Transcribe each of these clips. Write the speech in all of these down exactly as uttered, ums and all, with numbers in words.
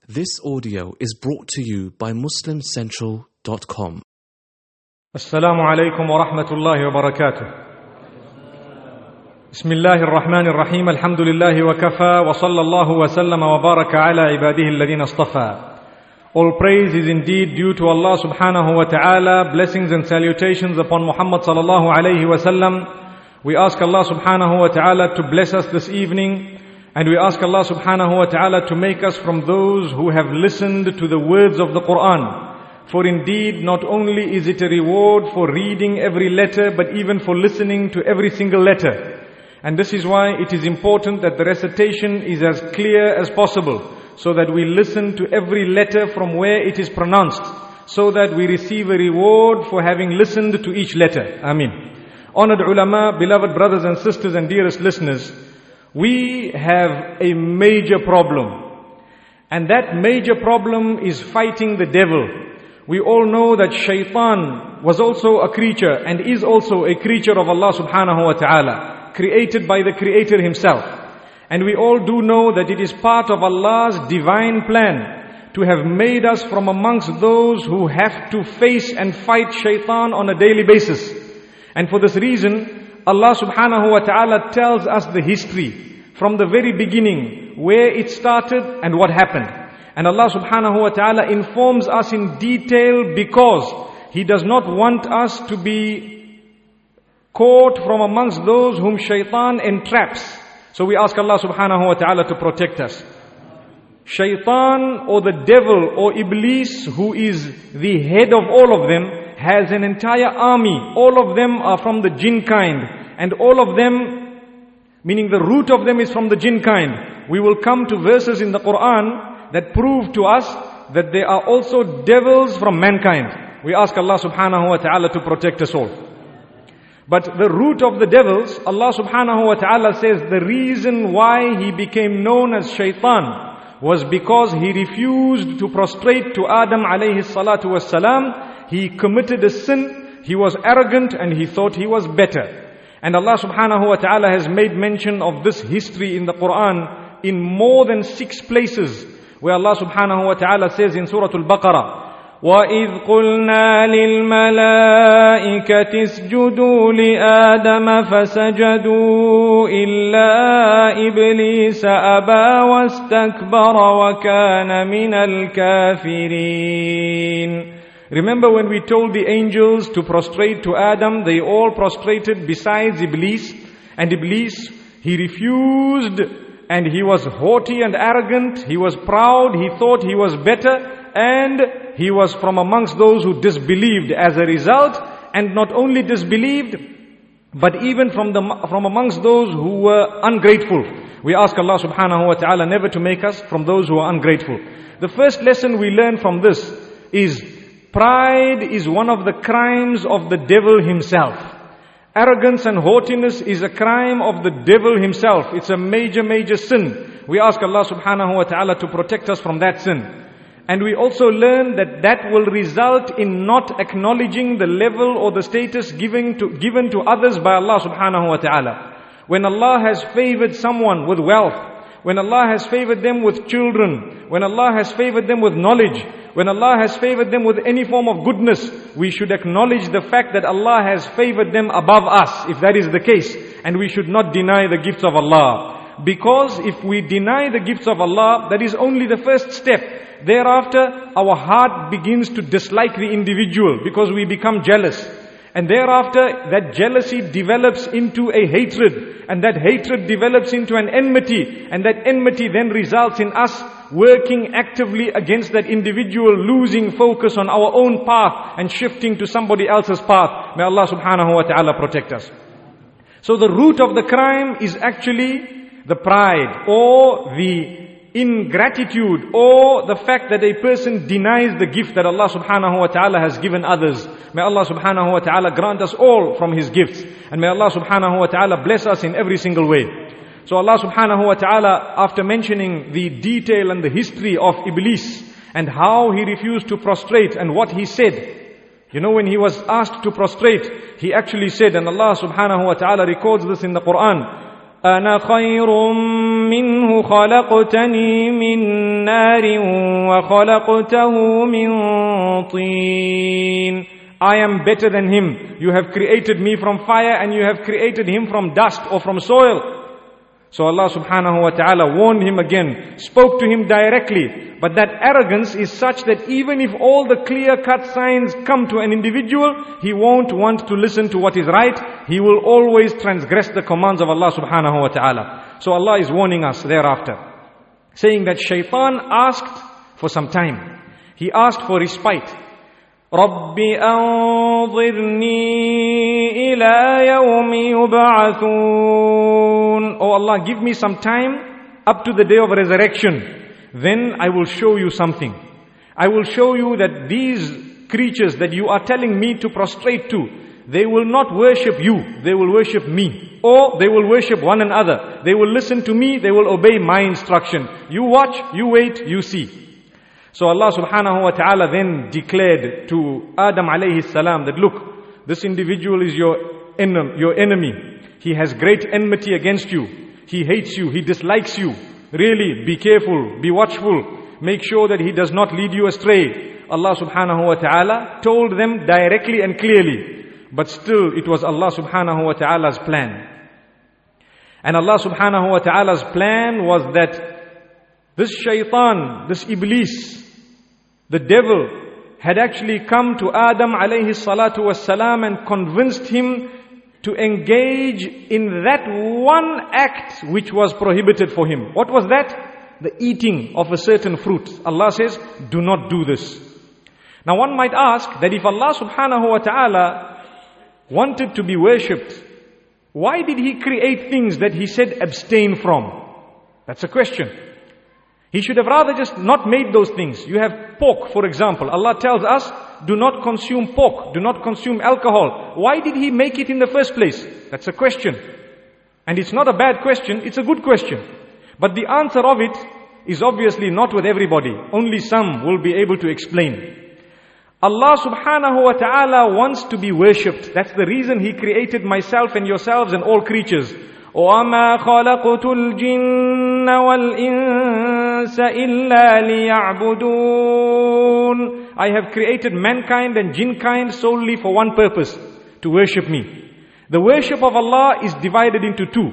This audio is brought to you by Muslim Central dot com. السلام عليكم ورحمة الله وبركاته. بسم الله الرحمن الرحيم. الحمد لله وكفى وصلى الله وسلم وبارك على عباده الذين اصطفى. All praise is indeed due to Allah subhanahu wa ta'ala. Blessings and salutations upon Muhammad sallallahu alayhi wa sallam. We ask Allah subhanahu wa ta'ala to bless us this evening. And we ask Allah subhanahu wa ta'ala to make us from those who have listened to the words of the Quran. For indeed, not only is it a reward for reading every letter, but even for listening to every single letter. And this is why it is important that the recitation is as clear as possible, so that we listen to every letter from where it is pronounced, so that we receive a reward for having listened to each letter. Ameen. Honored ulama, beloved brothers and sisters and dearest listeners, we have a major problem. And that major problem is fighting the devil. We all know that shaitan was also a creature and is also a creature of Allah subhanahu wa ta'ala, created by the Creator himself. And we all do know that it is part of Allah's divine plan to have made us from amongst those who have to face and fight shaitan on a daily basis. And for this reason, Allah subhanahu wa ta'ala tells us the history from the very beginning, where it started and what happened. And Allah subhanahu wa ta'ala informs us in detail because He does not want us to be caught from amongst those whom shaitan entraps. So we ask Allah subhanahu wa ta'ala to protect us. Shaitan, or the devil, or Iblis, who is the head of all of them, has an entire army. All of them are from the jinn kind. And all of them, meaning the root of them is from the jinn kind. We will come to verses in the Quran that prove to us that there are also devils from mankind. We ask Allah subhanahu wa ta'ala to protect us all. But the root of the devils, Allah subhanahu wa ta'ala says the reason why he became known as shaitan was because he refused to prostrate to Adam alayhi salatu wassalam. He committed a sin, he was arrogant and he thought he was better. And Allah subhanahu wa ta'ala has made mention of this history in the Quran in more than six places, where Allah subhanahu wa ta'ala says in Surah Al-Baqarah, وَإِذْ قُلْنَا لِلْمَلَائِكَةِ اسْجُدُوا لِآدَمَ فَسَجَدُوا إِلَّا إِبْلِيسَ أَبَى وَاسْتَكْبَرَ وَكَانَ مِنَ الْكَافِرِينَ. Remember when we told the angels to prostrate to Adam, they all prostrated besides Iblis. And Iblis, he refused and he was haughty and arrogant. He was proud, he thought he was better, and he was from amongst those who disbelieved as a result. And not only disbelieved, but even from, the, from amongst those who were ungrateful. We ask Allah subhanahu wa ta'ala never to make us from those who are ungrateful. The first lesson we learn from this is pride is one of the crimes of the devil himself. Arrogance and haughtiness is a crime of the devil himself. It's a major, major sin. We ask Allah subhanahu wa ta'ala to protect us from that sin. And we also learn that that will result in not acknowledging the level or the status given to, given to others by Allah subhanahu wa ta'ala. When Allah has favored someone with wealth, when Allah has favored them with children, when Allah has favored them with knowledge, when Allah has favored them with any form of goodness, we should acknowledge the fact that Allah has favored them above us, if that is the case. And we should not deny the gifts of Allah. Because if we deny the gifts of Allah, that is only the first step. Thereafter, our heart begins to dislike the individual because we become jealous. And thereafter, that jealousy develops into a hatred. And that hatred develops into an enmity. And that enmity then results in us working actively against that individual, losing focus on our own path and shifting to somebody else's path. May Allah subhanahu wa ta'ala protect us. So the root of the crime is actually the pride or the ingratitude or the fact that a person denies the gift that Allah subhanahu wa ta'ala has given others. May Allah subhanahu wa ta'ala grant us all from His gifts. And may Allah subhanahu wa ta'ala bless us in every single way. So Allah subhanahu wa ta'ala, after mentioning the detail and the history of Iblis and how he refused to prostrate and what he said, you know, when he was asked to prostrate, he actually said, and Allah subhanahu wa ta'ala records this in the Quran, أنا خير منه خلقتني من نار وخلقته من طين. I am better than him. You have created me from fire and you have created him from dust or from soil. So Allah subhanahu wa ta'ala warned him again, spoke to him directly. But that arrogance is such that even if all the clear-cut signs come to an individual, he won't want to listen to what is right. He will always transgress the commands of Allah subhanahu wa ta'ala. So Allah is warning us thereafter, saying that shaitan asked for some time. He asked for respite. رَبِّ أَنظِرْنِي إِلَى يَوْمِ يُبْعَثُونَ. Oh Allah, give me some time up to the day of resurrection. Then I will show you something. I will show you that these creatures that you are telling me to prostrate to, they will not worship you, they will worship me. Or they will worship one another. They will listen to me, they will obey my instruction. You watch, you wait, you see. So Allah subhanahu wa ta'ala then declared to Adam alayhi salam that, look, this individual is your enemy, your enemy. He has great enmity against you. He hates you, he dislikes you. Really, be careful, be watchful. Make sure that he does not lead you astray. Allah subhanahu wa ta'ala told them directly and clearly. But still, it was Allah subhanahu wa ta'ala's plan. And Allah subhanahu wa ta'ala's plan was that this shaitan, this iblis, the devil, had actually come to Adam alayhi salatu wassalam and convinced him to engage in that one act which was prohibited for him. What was that? The eating of a certain fruit. Allah says, do not do this. Now one might ask that if Allah subhanahu wa ta'ala wanted to be worshipped, why did He create things that He said abstain from? That's a question. He should have rather just not made those things. You have pork, for example. Allah tells us, do not consume pork, do not consume alcohol. Why did He make it in the first place? That's a question. And it's not a bad question, it's a good question. But the answer of it is obviously not with everybody. Only some will be able to explain. Allah subhanahu wa ta'ala wants to be worshipped. That's the reason He created myself and yourselves and all creatures. وَمَا خَلَقْتُ الْجِنَّ وَالْإِنسَ إِلَّا لِيَعْبُدُونَ. I have created mankind and jinnkind solely for one purpose, to worship me. The worship of Allah is divided into two.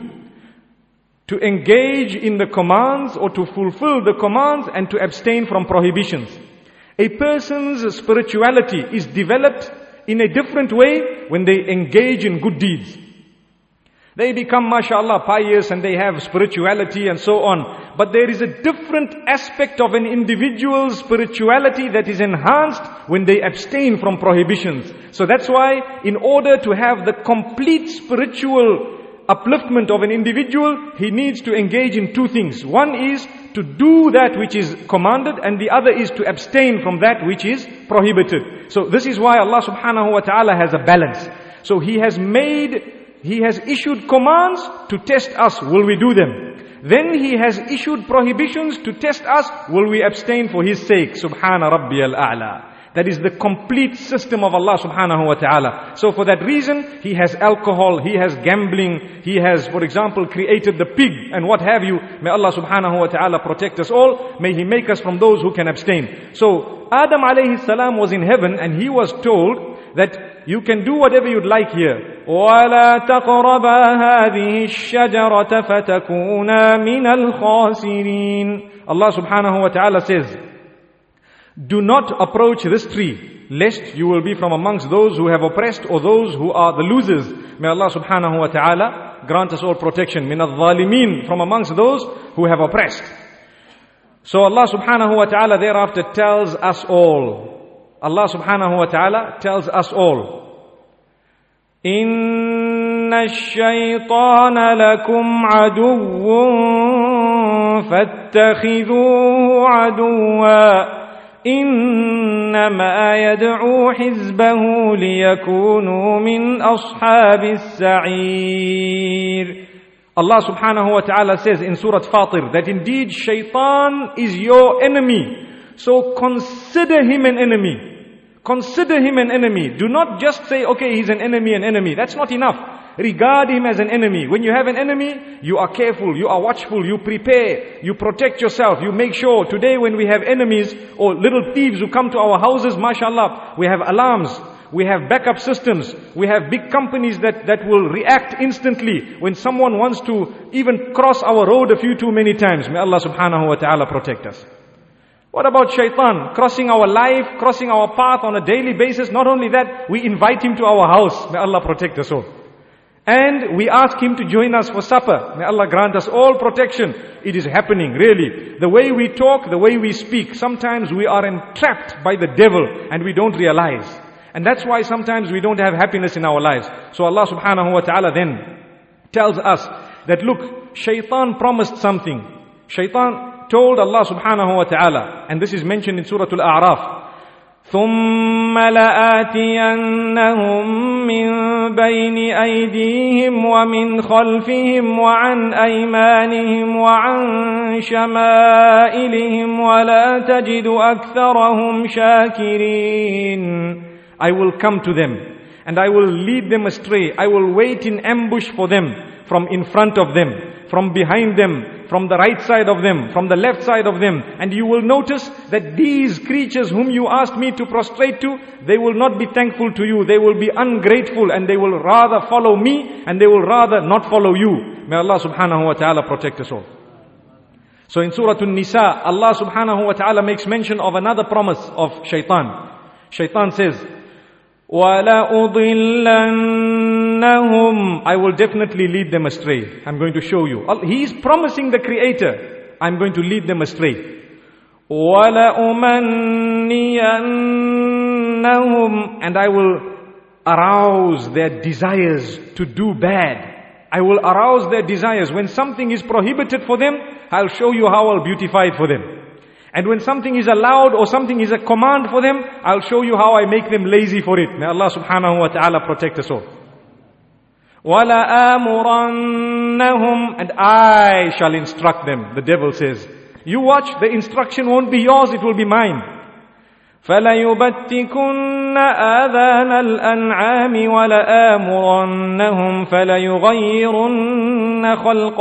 To engage in the commands or to fulfill the commands and to abstain from prohibitions. A person's spirituality is developed in a different way when they engage in good deeds. They become, mashallah, pious and they have spirituality and so on. But there is a different aspect of an individual's spirituality that is enhanced when they abstain from prohibitions. So that's why, in order to have the complete spiritual upliftment of an individual, he needs to engage in two things. One is to do that which is commanded, and the other is to abstain from that which is prohibited. So this is why Allah subhanahu wa ta'ala has a balance. So He has made... He has issued commands to test us, will we do them? Then He has issued prohibitions to test us, will we abstain for His sake? Subhana Rabbi al-A'la. That is the complete system of Allah subhanahu wa ta'ala. So for that reason, He has alcohol, He has gambling, He has, for example, created the pig and what have you. May Allah subhanahu wa ta'ala protect us all. May He make us from those who can abstain. So Adam alayhi salam was in heaven and he was told that you can do whatever you'd like here. وَلَا تَقْرَبَا هَذِهِ الشَّجَرَةَ فَتَكُونَا مِنَ الْخَاسِرِينَ. Allah subhanahu wa ta'ala says, do not approach this tree, lest you will be from amongst those who have oppressed or those who are the losers. May Allah subhanahu wa ta'ala grant us all protection. مِنَ الظَّالِمِينَ, from amongst those who have oppressed. So Allah subhanahu wa ta'ala thereafter tells us all, Allah subhanahu wa ta'ala tells us all, إِنَّ الشَّيْطَانَ لَكُمْ عَدُوٌّ فَاتَّخِذُوهُ عَدُوًّا إِنَّمَا يَدْعُو حِزْبَهُ لِيَكُونُوا مِنْ أَصْحَابِ السَّعِيرِ. Allah subhanahu wa ta'ala says in Surah Fatir that indeed shaitan is your enemy. So consider him an enemy. Consider him an enemy. Do not just say, okay, he's an enemy, an enemy. That's not enough. Regard him as an enemy. When you have an enemy, you are careful, you are watchful, you prepare, you protect yourself, you make sure. Today when we have enemies or little thieves who come to our houses, mashallah, we have alarms, we have backup systems, we have big companies that, that will react instantly when someone wants to even cross our road a few too many times. May Allah subhanahu wa ta'ala protect us. What about shaitan? Crossing our life, crossing our path on a daily basis. Not only that, we invite him to our house. May Allah protect us all. And we ask him to join us for supper. May Allah grant us all protection. It is happening, really. The way we talk, the way we speak, sometimes we are entrapped by the devil and we don't realize. And that's why sometimes we don't have happiness in our lives. So Allah subhanahu wa ta'ala then tells us that look, shaitan promised something. Shaitan told Allah subhanahu wa ta'ala, and this is mentioned in Surah Al-A'raf, ثُمَّ لَآتِيَنَّهُمْ مِنْ بَيْنِ أَيْدِيهِمْ وَمِنْ خَلْفِهِمْ وَعَنْ أَيْمَانِهِمْ وَعَنْ شَمَائِلِهِمْ وَلَا تَجِدُ أَكْثَرَهُمْ شَاكِرِينَ. I will come to them and I will lead them astray. I will wait in ambush for them, from in front of them, from behind them, from the right side of them, from the left side of them. And you will notice that these creatures whom you asked me to prostrate to, they will not be thankful to you. They will be ungrateful and they will rather follow me and they will rather not follow you. May Allah subhanahu wa ta'ala protect us all. So in Surah An-Nisa, Allah subhanahu wa ta'ala makes mention of another promise of shaitan. Shaitan says, وَلَأُضِلَّنَّهُمْ, I will definitely lead them astray. I'm going to show you. He is promising the Creator, I'm going to lead them astray. وَلَأُمَنِّيَنَّهُمْ, and I will arouse their desires to do bad. I will arouse their desires. When something is prohibited for them, I'll show you how I'll beautify it for them. And when something is allowed or something is a command for them, I'll show you how I make them lazy for it. May Allah subhanahu wa ta'ala protect us all. وَلَآمُرَنَّهُمْ, and I shall instruct them. The devil says, you watch, the instruction won't be yours, it will be mine. فَلَيُبَتِّكُنَّ آذَانَ الْأَنْعَامِ وَلَآمُرَنَّهُمْ فَلَيُغَيِّرُنَّ خَلْقَ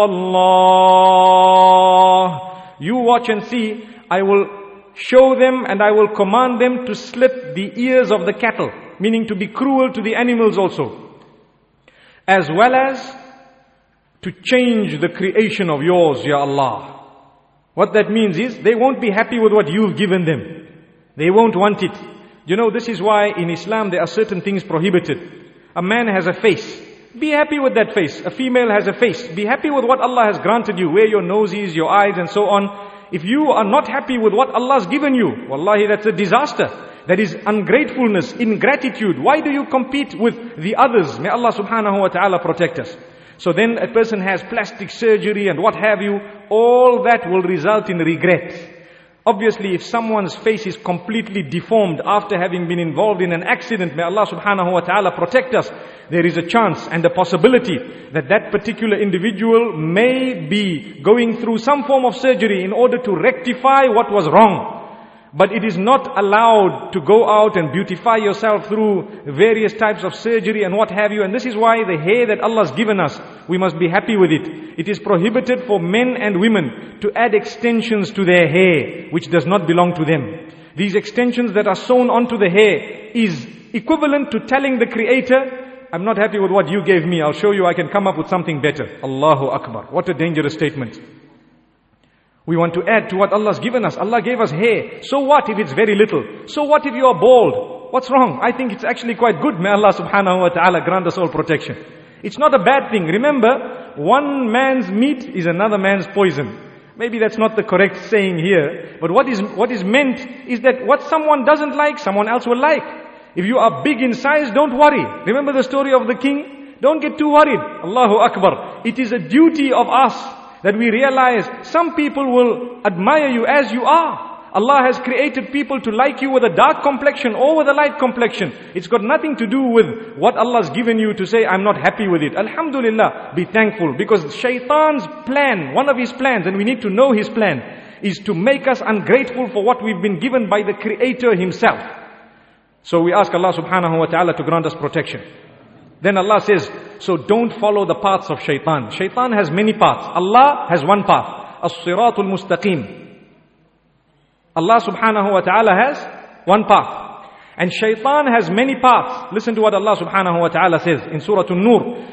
اللَّهِ. You watch and see, I will show them and I will command them to slit the ears of the cattle, meaning to be cruel to the animals also, as well as to change the creation of yours, Ya Allah. What that means is, they won't be happy with what you've given them. They won't want it. You know, this is why in Islam there are certain things prohibited. A man has a face. Be happy with that face. A female has a face. Be happy with what Allah has granted you, where your nose is, your eyes and so on. If you are not happy with what Allah has given you, wallahi, that's a disaster. That is ungratefulness, ingratitude. Why do you compete with the others? May Allah subhanahu wa ta'ala protect us. So then a person has plastic surgery and what have you. All that will result in regret. Obviously, if someone's face is completely deformed after having been involved in an accident, may Allah subhanahu wa ta'ala protect us. There is a chance and a possibility that that particular individual may be going through some form of surgery in order to rectify what was wrong. But it is not allowed to go out and beautify yourself through various types of surgery and what have you. And this is why the hair that Allah has given us, we must be happy with it. It is prohibited for men and women to add extensions to their hair, which does not belong to them. These extensions that are sewn onto the hair is equivalent to telling the Creator, I'm not happy with what you gave me, I'll show you I can come up with something better. Allahu Akbar. What a dangerous statement. We want to add to what Allah has given us. Allah gave us hair. So what if it's very little? So what if you are bald? What's wrong? I think it's actually quite good. May Allah subhanahu wa ta'ala grant us all protection. It's not a bad thing. Remember, one man's meat is another man's poison. Maybe that's not the correct saying here. But what is, what is meant is that what someone doesn't like, someone else will like. If you are big in size, don't worry. Remember the story of the king? Don't get too worried. Allahu Akbar. It is a duty of us that we realize some people will admire you as you are. Allah has created people to like you with a dark complexion or with a light complexion. It's got nothing to do with what Allah has given you to say, I'm not happy with it. Alhamdulillah, be thankful. Because shaitan's plan, one of his plans, and we need to know his plan, is to make us ungrateful for what we've been given by the Creator himself. So we ask Allah subhanahu wa ta'ala to grant us protection. Then Allah says, so don't follow the paths of shaitan. Shaitan has many paths. Allah has one path. As-siratul mustaqim. Allah subhanahu wa ta'ala has one path. And shaitan has many paths. Listen to what Allah subhanahu wa ta'ala says in Surah An-Nur.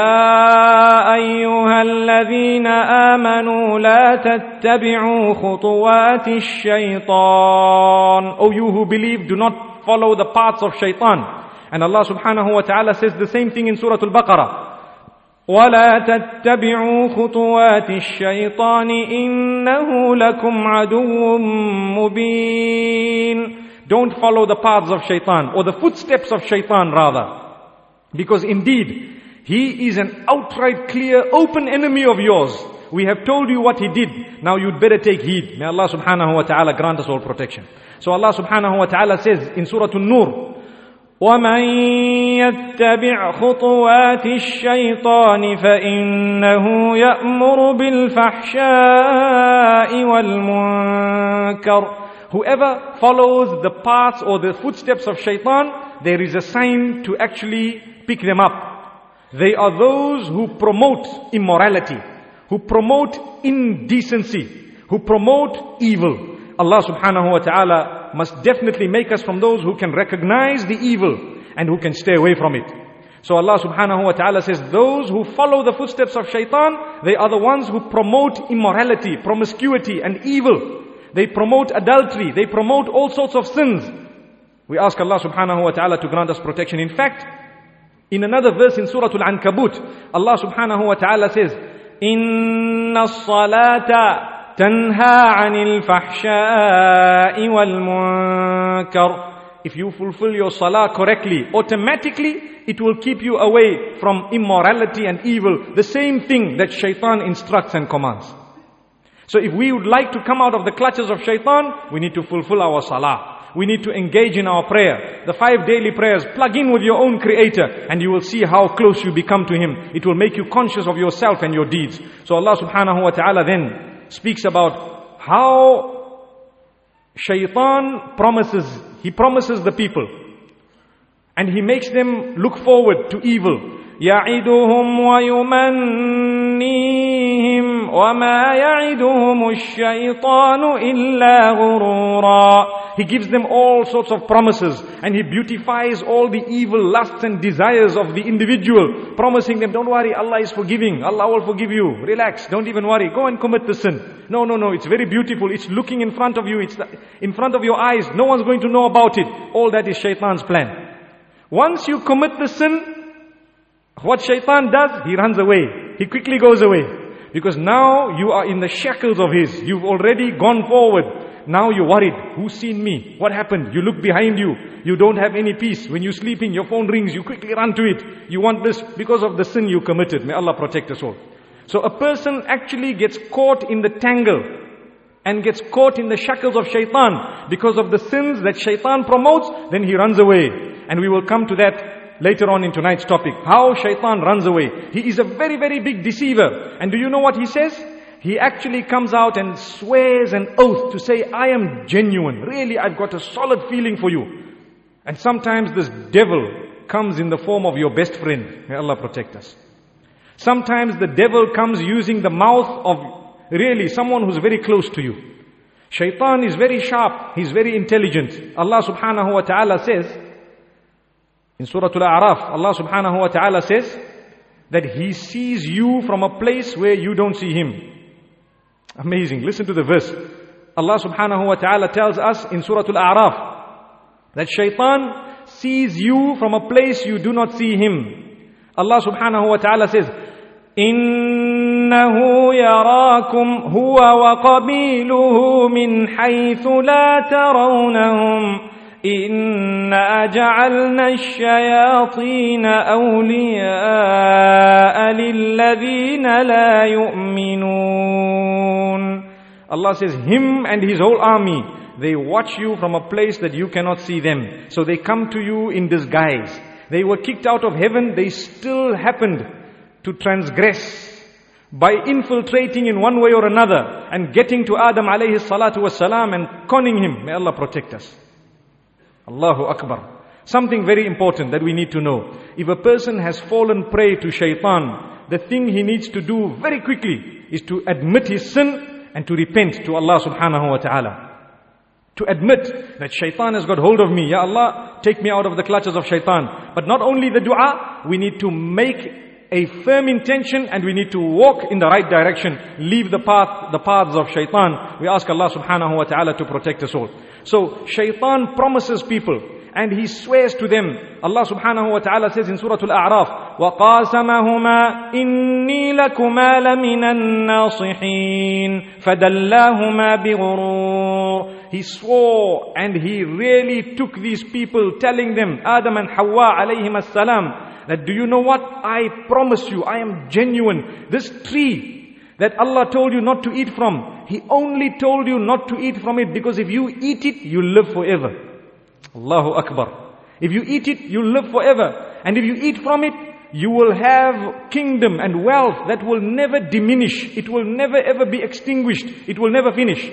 يا أيها الذين آمنوا لا تتبعوا خطوات الشيطان. O you who believe, do not follow the paths of shaitan. And Allah subhanahu wa ta'ala says the same thing in Surah Al-Baqarah. وَلَا تَتَّبِعُوا خُطُوَاتِ الشَّيْطَانِ إِنَّهُ لَكُمْ عَدُوٌ مُبِينٌ. Don't follow the paths of shaitan, or the footsteps of shaitan rather. Because indeed, he is an outright, clear, open enemy of yours. We have told you what he did. Now you'd better take heed. May Allah subhanahu wa ta'ala grant us all protection. So Allah subhanahu wa ta'ala says in Surah An-Nur, وَمَنْ يَتَّبِعْ خُطُوَاتِ الشَّيْطَانِ فَإِنَّهُ يَأْمُرُ بِالْفَحْشَاءِ وَالْمُنْكَرِ. Whoever follows the paths or the footsteps of shaitan, there is a sign to actually pick them up. They are those who promote immorality, who promote indecency, who promote evil. Allah subhanahu wa ta'ala must definitely make us from those who can recognize the evil and who can stay away from it. So Allah subhanahu wa ta'ala says, those who follow the footsteps of shaitan, they are the ones who promote immorality, promiscuity and evil. They promote adultery, they promote all sorts of sins. We ask Allah subhanahu wa ta'ala to grant us protection. In fact, in another verse in Surah Al-Ankabut, Allah subhanahu wa ta'ala says, Inna as-salata تنهى عن الفحشاء والمنكر. If you fulfill your salah correctly, automatically it will keep you away from immorality and evil. The same thing that shaitan instructs and commands. So if we would like to come out of the clutches of shaitan, we need to fulfill our salah. We need to engage in our prayer. The five daily prayers, plug in with your own creator and you will see how close you become to him. It will make you conscious of yourself and your deeds. So Allah subhanahu wa ta'ala then speaks about how shaitan promises, he promises the people and he makes them look forward to evil. يَعِدُهُمْ وَيُمَنِّيهِمْ وَمَا يَعِدُهُمُ الشَّيْطَانُ إِلَّا غُرُورًا. He gives them all sorts of promises and he beautifies all the evil lusts and desires of the individual, promising them, don't worry, Allah is forgiving, Allah will forgive you, relax, don't even worry, go and commit the sin. No, no, no, it's very beautiful, it's looking in front of you, it's in front of your eyes, no one's going to know about it. All that is shaitan's plan. Once you commit the sin, what shaitan does, he runs away. He quickly goes away. Because now you are in the shackles of his. You've already gone forward. Now you're worried. Who's seen me? What happened? You look behind you. You don't have any peace. When you're sleeping, your phone rings. You quickly run to it. You want this because of the sin you committed. May Allah protect us all. So a person actually gets caught in the tangle and gets caught in the shackles of shaitan because of the sins that shaitan promotes. Then he runs away. And we will come to that later on in tonight's topic, how shaitan runs away. He is a very, very big deceiver. And do you know what he says? He actually comes out and swears an oath to say, I am genuine. Really, I've got a solid feeling for you. And sometimes this devil comes in the form of your best friend. May Allah protect us. Sometimes the devil comes using the mouth of really someone who's very close to you. Shaitan is very sharp. He's very intelligent. Allah subhanahu wa ta'ala says, in Surah Al-A'raf, Allah subhanahu wa ta'ala says that He sees you from a place where you don't see Him. Amazing. Listen to the verse. Allah subhanahu wa ta'ala tells us in Surah Al-A'raf that shaitan sees you from a place you do not see him. Allah subhanahu wa ta'ala says, إِنَّهُ يَرَاكُمْ هُوَ وَقَبِيلُهُ مِنْ حَيْثُ لَا تَرَوْنَهُمْ إِنَّا جَعَلْنَا الشَّيَاطِينَ أَوْلِيَاءَ لِلَّذِينَ لَا يُؤْمِنُونَ. Allah says, him and his whole army, they watch you from a place that you cannot see them. So they come to you in disguise. They were kicked out of heaven, they still happened to transgress by infiltrating in one way or another and getting to Adam alayhi salatu wasalam and conning him. May Allah protect us. Allahu Akbar. Something very important that we need to know. If a person has fallen prey to shaitan, the thing he needs to do very quickly is to admit his sin and to repent to Allah subhanahu wa ta'ala. To admit that shaitan has got hold of me. Ya Allah, take me out of the clutches of shaitan. But not only the dua, we need to make a firm intention and we need to walk in the right direction. Leave the path, the paths of shaitan. We ask Allah subhanahu wa ta'ala to protect us all. So shaitan promises people and he swears to them. Allah subhanahu wa ta'ala says in Surah Al-A'raf, وَقَاسَمَهُمَا إِنِّي لَكُمَا لَمِنَ النَّاصِحِينَ فَدَلَّاهُمَا بِغُرُورٍ. He swore and he really took these people, telling them, Adam and Hawa alayhim as-salam, that do you know what? I promise you, I am genuine. This tree that Allah told you not to eat from, He only told you not to eat from it because if you eat it, you live forever. Allahu Akbar. If you eat it, you live forever. And if you eat from it, you will have kingdom and wealth that will never diminish. It will never ever be extinguished. It will never finish.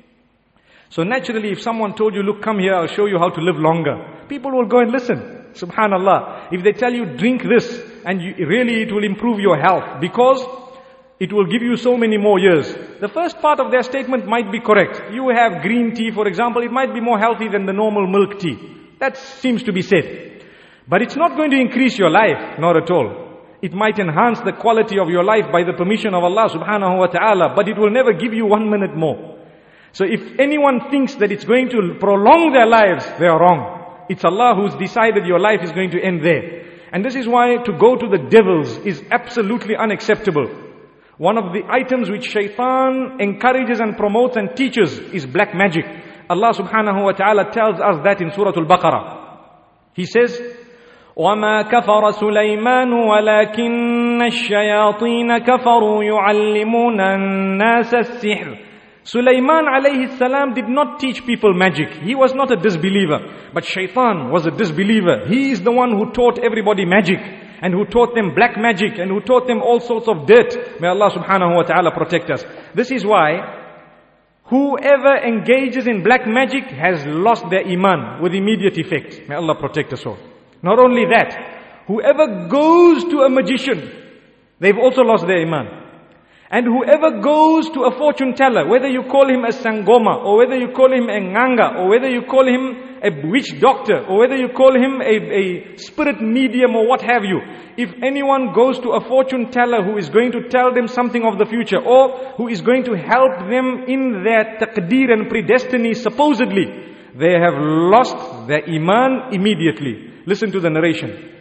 So naturally, if someone told you, look, come here, I'll show you how to live longer, people will go and listen. Subhanallah. If they tell you, drink this, and you, really it will improve your health, because it will give you so many more years. The first part of their statement might be correct. You have green tea, for example, it might be more healthy than the normal milk tea. That seems to be said. But it's not going to increase your life, not at all. It might enhance the quality of your life by the permission of Allah subhanahu wa ta'ala, but it will never give you one minute more. So if anyone thinks that it's going to prolong their lives, they are wrong. It's Allah who's decided your life is going to end there. And this is why to go to the devils is absolutely unacceptable. One of the items which shaitan encourages and promotes and teaches is black magic. Allah subhanahu wa ta'ala tells us that in Surah Al-Baqarah. He says, وَمَا كَفَرَ سُلَيْمَانُ وَلَكِنَّ الشَّيَاطِينَ كَفَرُوا يُعَلِّمُونَ النَّاسَ السِّحْرَ. Sulaiman alayhi salam did not teach people magic. He was not a disbeliever. But shaitan was a disbeliever. He is the one who taught everybody magic, and who taught them black magic, and who taught them all sorts of dirt. May Allah subhanahu wa ta'ala protect us. This is why whoever engages in black magic has lost their iman with immediate effect. May Allah protect us all. Not only that, whoever goes to a magician, they've also lost their iman. And whoever goes to a fortune teller, whether you call him a sangoma, or whether you call him a nganga, or whether you call him a witch doctor, or whether you call him a, a spirit medium or what have you, if anyone goes to a fortune teller who is going to tell them something of the future, or who is going to help them in their taqdeer and predestiny supposedly, they have lost their iman immediately. Listen to the narration.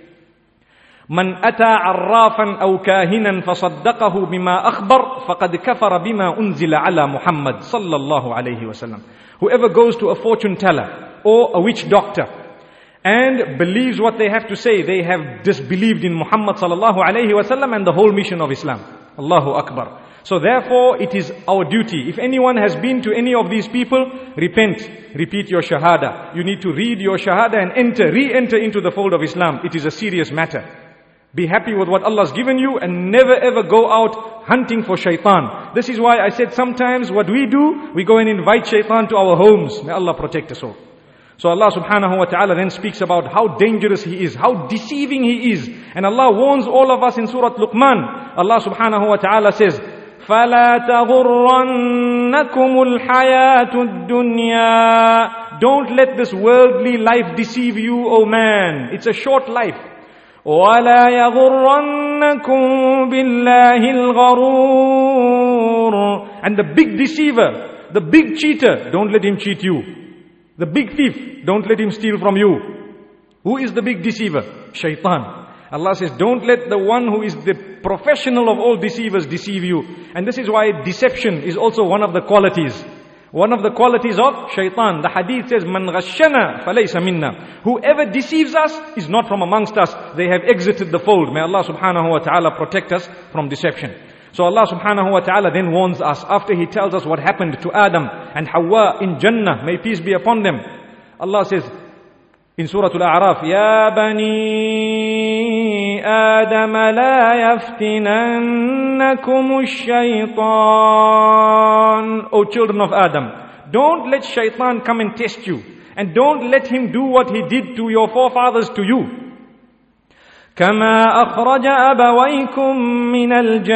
من أتى عرافا أو كاهنا فصدقه بما أخبر فقد كفر بما أنزل على محمد صلى الله عليه وسلم. Whoever goes to a fortune teller or a witch doctor and believes what they have to say, they have disbelieved in Muhammad sallallahu alayhi wasallam and the whole mission of Islam. Allahu Akbar. So therefore it is our duty. If anyone has been to any of these people, repent, repeat your shahada. You need to read your shahada and enter, re-enter into the fold of Islam. It is a serious matter. Be happy with what Allah has given you and never ever go out hunting for shaitan. This is why I said sometimes what we do, we go and invite shaitan to our homes. May Allah protect us all. So Allah subhanahu wa ta'ala then speaks about how dangerous he is, how deceiving he is. And Allah warns all of us in Surah Luqman. Allah subhanahu wa ta'ala says, فَلَا تَغُرَّنَّكُمُ الْحَيَاةُ الدُّنْيَا. Don't let this worldly life deceive you, O man. It's a short life. وَلَا يَغُرَّنَّكُمْ بِاللَّهِ الْغَرُورُ. And the big deceiver, the big cheater, don't let him cheat you. The big thief, don't let him steal from you. Who is the big deceiver? Shaitan. Allah says, don't let the one who is the professional of all deceivers deceive you. And this is why deception is also one of the qualities. One of the qualities of shaitan. The hadith says, Man ghashana falaysa minna. Whoever deceives us is not from amongst us. They have exited the fold. May Allah subhanahu wa ta'ala protect us from deception. So Allah subhanahu wa ta'ala then warns us after He tells us what happened to Adam and Hawa in Jannah. May peace be upon them. Allah says in Surah Al-A'raf, Ya bani Adam la yaftinannakum ash-shaytan. O children of Adam, don't let shaitan come and test you And don't let him do what he did to your forefathers to you. كَمَا أَخْرَجَ أَبَوَيْكُمْ مِنَ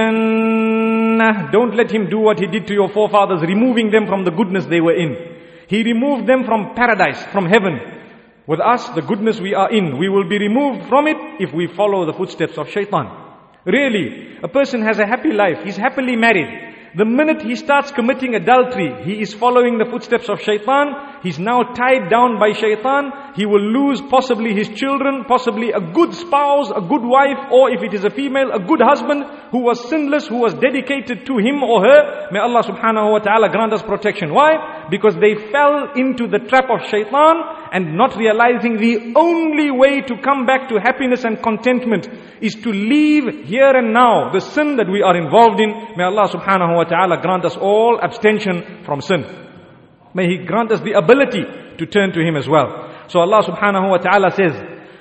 الْجَنَّةِ. Don't let him do what he did to your forefathers, removing them from the goodness they were in. He removed them from paradise, from heaven. With us, the goodness we are in, we will be removed from it if we follow the footsteps of shaitan. Really, a person has a happy life, he's happily married. The minute he starts committing adultery, he is following the footsteps of shaitan. He's now tied down by shaitan. He will lose possibly his children, possibly a good spouse, a good wife, or if it is a female, a good husband who was sinless, who was dedicated to him or her. May Allah subhanahu wa ta'ala grant us protection. Why? Because they fell into the trap of shaitan and not realizing the only way to come back to happiness and contentment is to leave here and now the sin that we are involved in. May Allah subhanahu wa ta'ala grant us all abstention from sin. May He grant us the ability to turn to Him as well. So Allah subhanahu wa ta'ala says,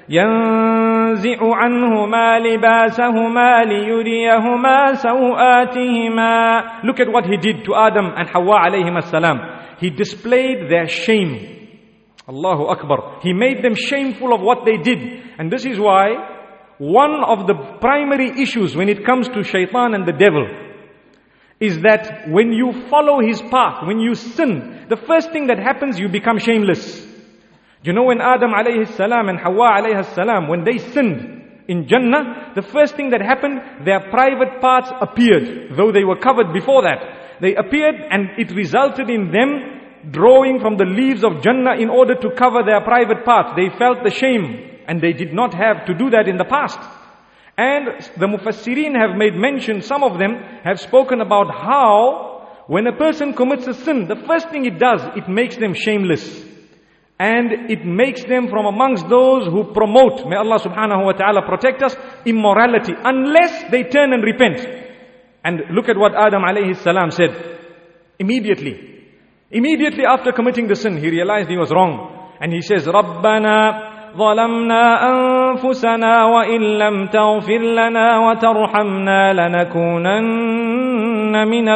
يَنزِعُ عَنْهُمَا لِبَاسَهُمَا لِيُرِيَهُمَا سَوْآتِهِمَا. Look at what He did to Adam and Hawa alayhim as-salam. He displayed their shame. Allahu Akbar. He made them shameful of what they did. And this is why one of the primary issues when it comes to shaitan and the devil is that when you follow his path, when you sin, the first thing that happens, you become shameless. You know, when Adam alayhi salam and Hawa alayhi salam, when they sinned in Jannah, the first thing that happened, their private parts appeared, though they were covered before that. They appeared and it resulted in them drawing from the leaves of Jannah in order to cover their private parts. They felt the shame and they did not have to do that in the past. And the Mufassirin have made mention, some of them have spoken about how when a person commits a sin, the first thing it does, it makes them shameless. And it makes them from amongst those who promote, may Allah subhanahu wa ta'ala protect us, immorality, unless they turn and repent. And look at what Adam alayhi salam said. Immediately. Immediately after committing the sin, he realized he was wrong. And he says, رَبَّنَا ظلمنا أنفسنا وإن لم تغفر لنا وترحمنا لنكونن من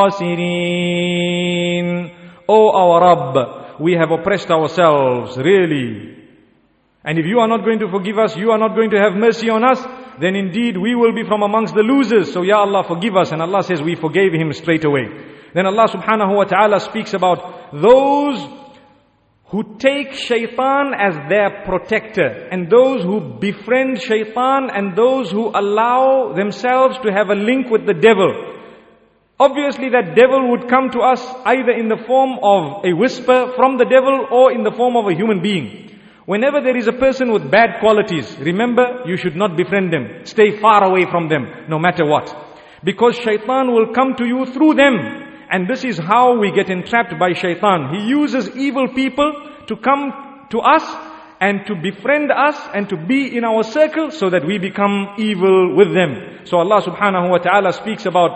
الخاسرين. O our Rabb, we have oppressed ourselves, really. And if you are not going to forgive us, you are not going to have mercy on us, then indeed we will be from amongst the losers. So Ya Allah, forgive us. And Allah says we forgave him straight away. Then Allah subhanahu wa ta'ala speaks about those who take shaitan as their protector, and those who befriend shaitan, and those who allow themselves to have a link with the devil. Obviously that devil would come to us either in the form of a whisper from the devil or in the form of a human being. Whenever there is a person with bad qualities, remember, you should not befriend them. Stay far away from them, no matter what. Because shaitan will come to you through them. And this is how we get entrapped by shaitan. He uses evil people to come to us and to befriend us and to be in our circle so that we become evil with them. So Allah subhanahu wa ta'ala speaks about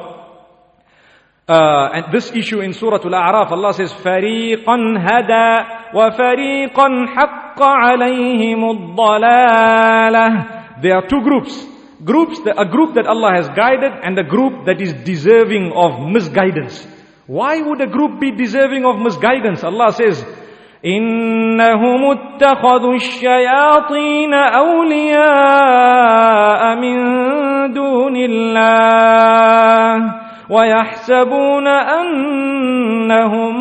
uh, and this issue in Surah Al-A'raf. Allah says, فَرِيقًا هَدَى وَفَرِيقًا حَقَّ عَلَيْهِمُ الضَّلَالَةِ. There are two groups. Groups, a group that Allah has guided and a group that is deserving of misguidance. Why would a group be deserving of misguidance? Allah says, إِنَّهُمُ اتَّخَذُوا الشَّيَاطِينَ أَوْلِيَاءَ مِن دُونِ اللَّهِ وَيَحْسَبُونَ أَنَّهُمْ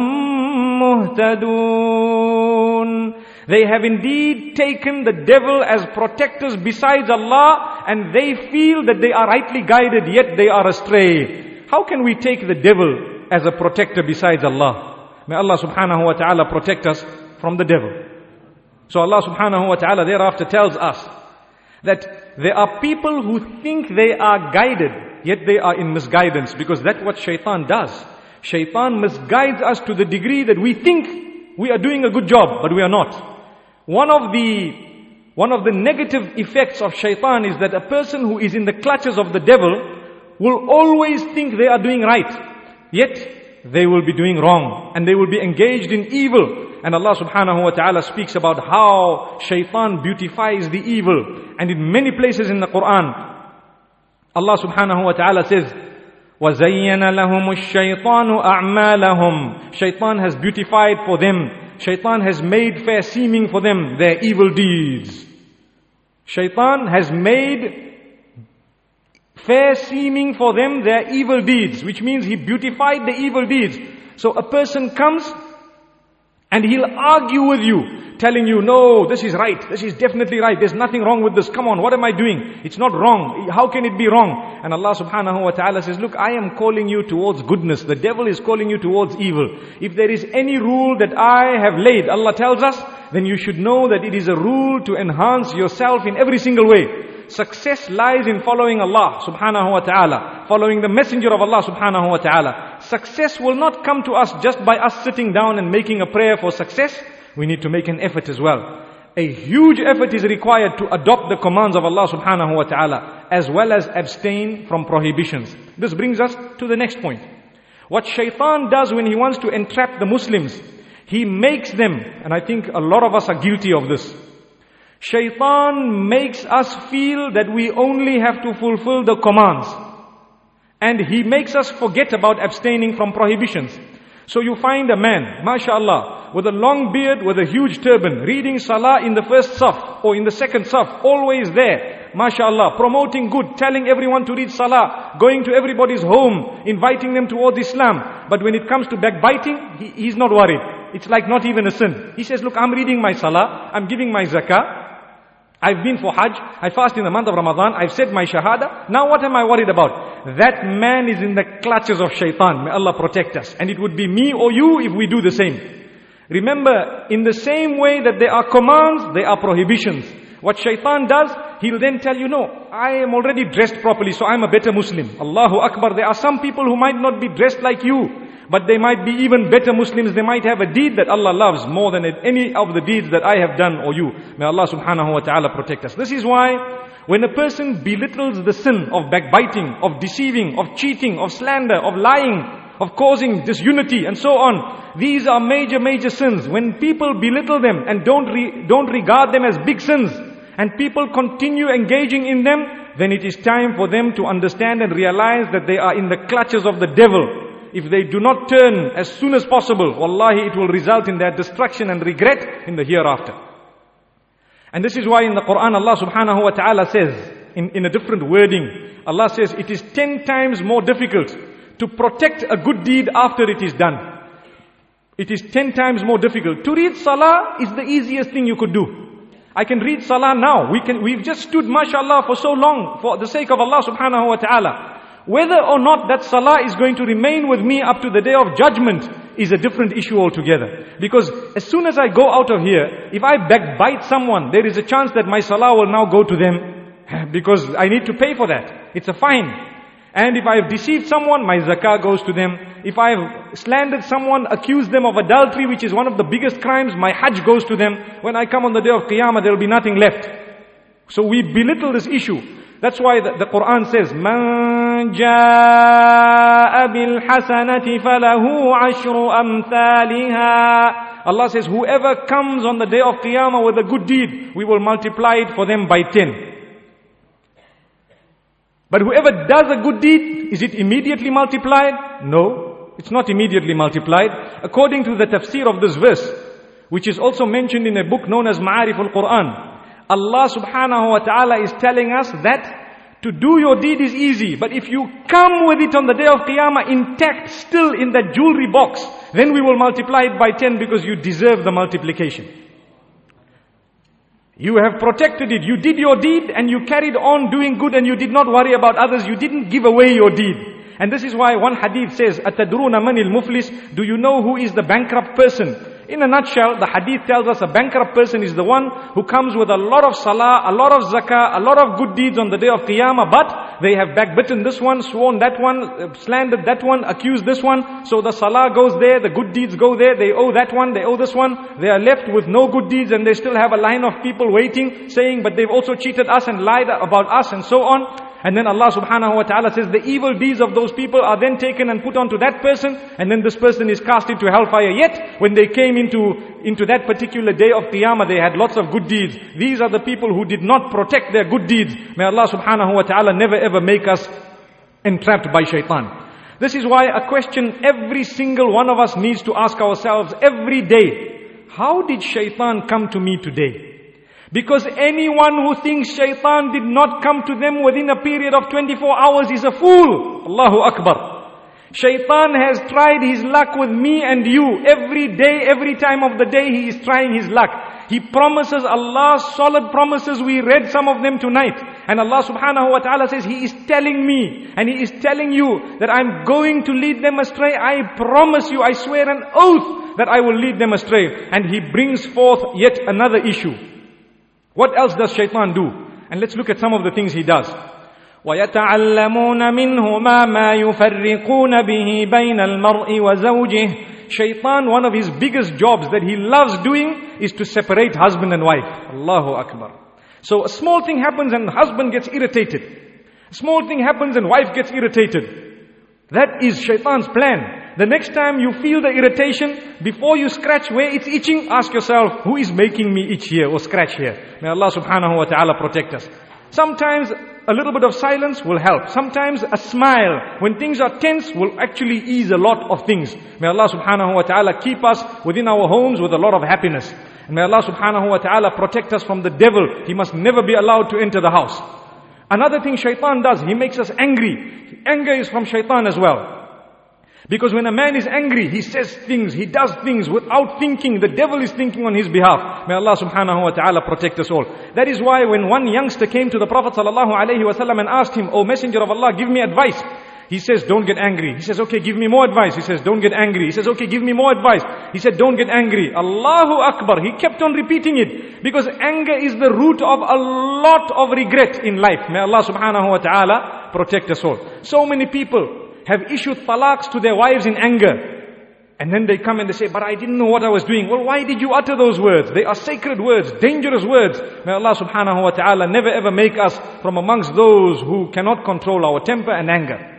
مُهْتَدُونَ. They have indeed taken the devil as protectors besides Allah, and they feel that they are rightly guided, yet they are astray. How can we take the devil as a protector besides Allah? May Allah subhanahu wa ta'ala protect us from the devil. So Allah subhanahu wa ta'ala thereafter tells us that there are people who think they are guided, yet they are in misguidance, because that's what shaitan does. Shaitan misguides us to the degree that we think we are doing a good job, but we are not. One of the one of the negative effects of shaitan is that a person who is in the clutches of the devil will always think they are doing right, yet they will be doing wrong, and they will be engaged in evil. And Allah subhanahu wa ta'ala speaks about how shaitan beautifies the evil. And in many places in the Quran, Allah subhanahu wa ta'ala says, وَزَيَّنَ لَهُمُ الشَّيْطَانُ أَعْمَالَهُمْ. Shaitan has beautified for them Shaitan has made fair seeming for them their evil deeds. Shaitan has made fair seeming for them their evil deeds, which means he beautified the evil deeds. So a person comes and he'll argue with you, telling you, no, this is right, this is definitely right, there's nothing wrong with this, come on, what am I doing? It's not wrong, how can it be wrong? And Allah subhanahu wa ta'ala says, look, I am calling you towards goodness, the devil is calling you towards evil. If there is any rule that I have laid, Allah tells us, then you should know that it is a rule to enhance yourself in every single way. Success lies in following Allah subhanahu wa ta'ala, following the messenger of Allah subhanahu wa ta'ala. Success will not come to us just by us sitting down and making a prayer for success. We need to make an effort as well. A huge effort is required to adopt the commands of Allah subhanahu wa ta'ala, as well as abstain from prohibitions. This brings us to the next point. What shaitan does when he wants to entrap the Muslims, he makes them, and I think a lot of us are guilty of this. Shaitan makes us feel that we only have to fulfill the commands. And he makes us forget about abstaining from prohibitions. So you find a man, mashallah, with a long beard, with a huge turban, reading salah in the first saf or in the second saf, always there, mashallah, promoting good, telling everyone to read salah, going to everybody's home, inviting them towards Islam. But when it comes to backbiting, he, he's not worried. It's like not even a sin. He says, look, I'm reading my salah, I'm giving my zakah, I've been for Hajj, I fast in the month of Ramadan, I've said my shahada, now what am I worried about? That man is in the clutches of shaitan, may Allah protect us. And it would be me or you if we do the same. Remember, in the same way that there are commands, there are prohibitions. What shaitan does, he'll then tell you, no, I am already dressed properly, so I'm a better Muslim. Allahu Akbar, there are some people who might not be dressed like you, but they might be even better Muslims. They might have a deed that Allah loves more than any of the deeds that I have done or you. May Allah subhanahu wa ta'ala protect us. This is why when a person belittles the sin of backbiting, of deceiving, of cheating, of slander, of lying, of causing disunity and so on, these are major, major sins. When people belittle them and don't, re, don't regard them as big sins, and people continue engaging in them, then it is time for them to understand and realize that they are in the clutches of the devil. If they do not turn as soon as possible, wallahi, it will result in their destruction and regret in the hereafter. And this is why in the Quran Allah subhanahu wa ta'ala says, in, in a different wording, Allah says it is ten times more difficult to protect a good deed after it is done. It is ten times more difficult. To read salah is the easiest thing you could do. I can read salah now. We can, we've just stood, mashallah, for so long for the sake of Allah subhanahu wa ta'ala. Whether or not that salah is going to remain with me up to the day of judgment is a different issue altogether. Because as soon as I go out of here, if I backbite someone, there is a chance that my salah will now go to them because I need to pay for that. It's a fine. And if I have deceived someone, my zakah goes to them. If I have slandered someone, accused them of adultery, which is one of the biggest crimes, my hajj goes to them. When I come on the day of Qiyamah, there will be nothing left. So we belittle this issue. That's why the, the Quran says, مَنْ جَاءَ بِالْحَسَنَةِ فَلَهُ عَشْرُ أَمْثَالِهَا. Allah says, whoever comes on the day of Qiyamah with a good deed, we will multiply it for them by ten. But whoever does a good deed, is it immediately multiplied? No, it's not immediately multiplied. According to the tafsir of this verse, which is also mentioned in a book known as Ma'arif al-Quran, Allah subhanahu wa ta'ala is telling us that to do your deed is easy, but if you come with it on the day of Qiyamah intact, still in that jewelry box, then we will multiply it by ten because you deserve the multiplication. You have protected it. You did your deed and you carried on doing good and you did not worry about others. You didn't give away your deed. And this is why one hadith says, أَتَدْرُونَ مَنِ الْمُفْلِسِ? Do you know who is the bankrupt person? In a nutshell, the hadith tells us a bankrupt person is the one who comes with a lot of salah, a lot of zakah, a lot of good deeds on the day of Qiyamah, but they have backbitten this one, sworn that one, slandered that one, accused this one. So the salah goes there, the good deeds go there, they owe that one, they owe this one. They are left with no good deeds and they still have a line of people waiting, saying, but they've also cheated us and lied about us and so on. And then Allah subhanahu wa ta'ala says the evil deeds of those people are then taken and put onto that person, and then this person is cast into hellfire. Yet, when they came into, into that particular day of Qiyamah, they had lots of good deeds. These are the people who did not protect their good deeds. May Allah subhanahu wa ta'ala never ever make us entrapped by shaitan. This is why a question every single one of us needs to ask ourselves every day. how did shaitan come to me today? Because anyone who thinks shaitan did not come to them within a period of twenty-four hours is a fool. Allahu Akbar. Shaitan has tried his luck with me and you. Every day, every time of the day, he is trying his luck. He promises Allah solid promises. We read some of them tonight. And Allah subhanahu wa ta'ala says, He is telling me and He is telling you that I'm going to lead them astray. I promise you, I swear an oath that I will lead them astray. And He brings forth yet another issue. What else does shaitan do? And let's look at some of the things he does. وَيَتَعَلَّمُونَ مِنْهُمَا مَا يُفَرِّقُونَ بِهِ بَيْنَ الْمَرْءِ وَزَوْجِهِ. Shaitan, one of his biggest jobs that he loves doing is to separate husband and wife. Allahu Akbar. So a small thing happens and husband gets irritated. A small thing happens and wife gets irritated. That is shaitan's plan. The next time you feel the irritation, before you scratch where it's itching, ask yourself, who is making me itch here or scratch here? May Allah subhanahu wa ta'ala protect us. Sometimes a little bit of silence will help. Sometimes a smile, when things are tense, will actually ease a lot of things. May Allah subhanahu wa ta'ala keep us within our homes with a lot of happiness. And may Allah subhanahu wa ta'ala protect us from the devil. He must never be allowed to enter the house. Another thing shaitan does, he makes us angry. Anger is from shaitan as well. Because when a man is angry, he says things, he does things without thinking. The devil is thinking on his behalf. May Allah subhanahu wa ta'ala protect us all. That is why when one youngster came to the Prophet sallallahu alaihi wasallam and asked him, "O Messenger of Allah, give me advice." He says, "Don't get angry." He says, "Okay, give me more advice." He says, "Don't get angry." He says, "Okay, give me more advice." He said, "Don't get angry." Allahu Akbar. He kept on repeating it. Because anger is the root of a lot of regret in life. May Allah subhanahu wa ta'ala protect us all. So many people have issued talaqs to their wives in anger. And then they come and they say, "But I didn't know what I was doing." Well, why did you utter those words? They are sacred words, dangerous words. May Allah subhanahu wa ta'ala never ever make us from amongst those who cannot control our temper and anger.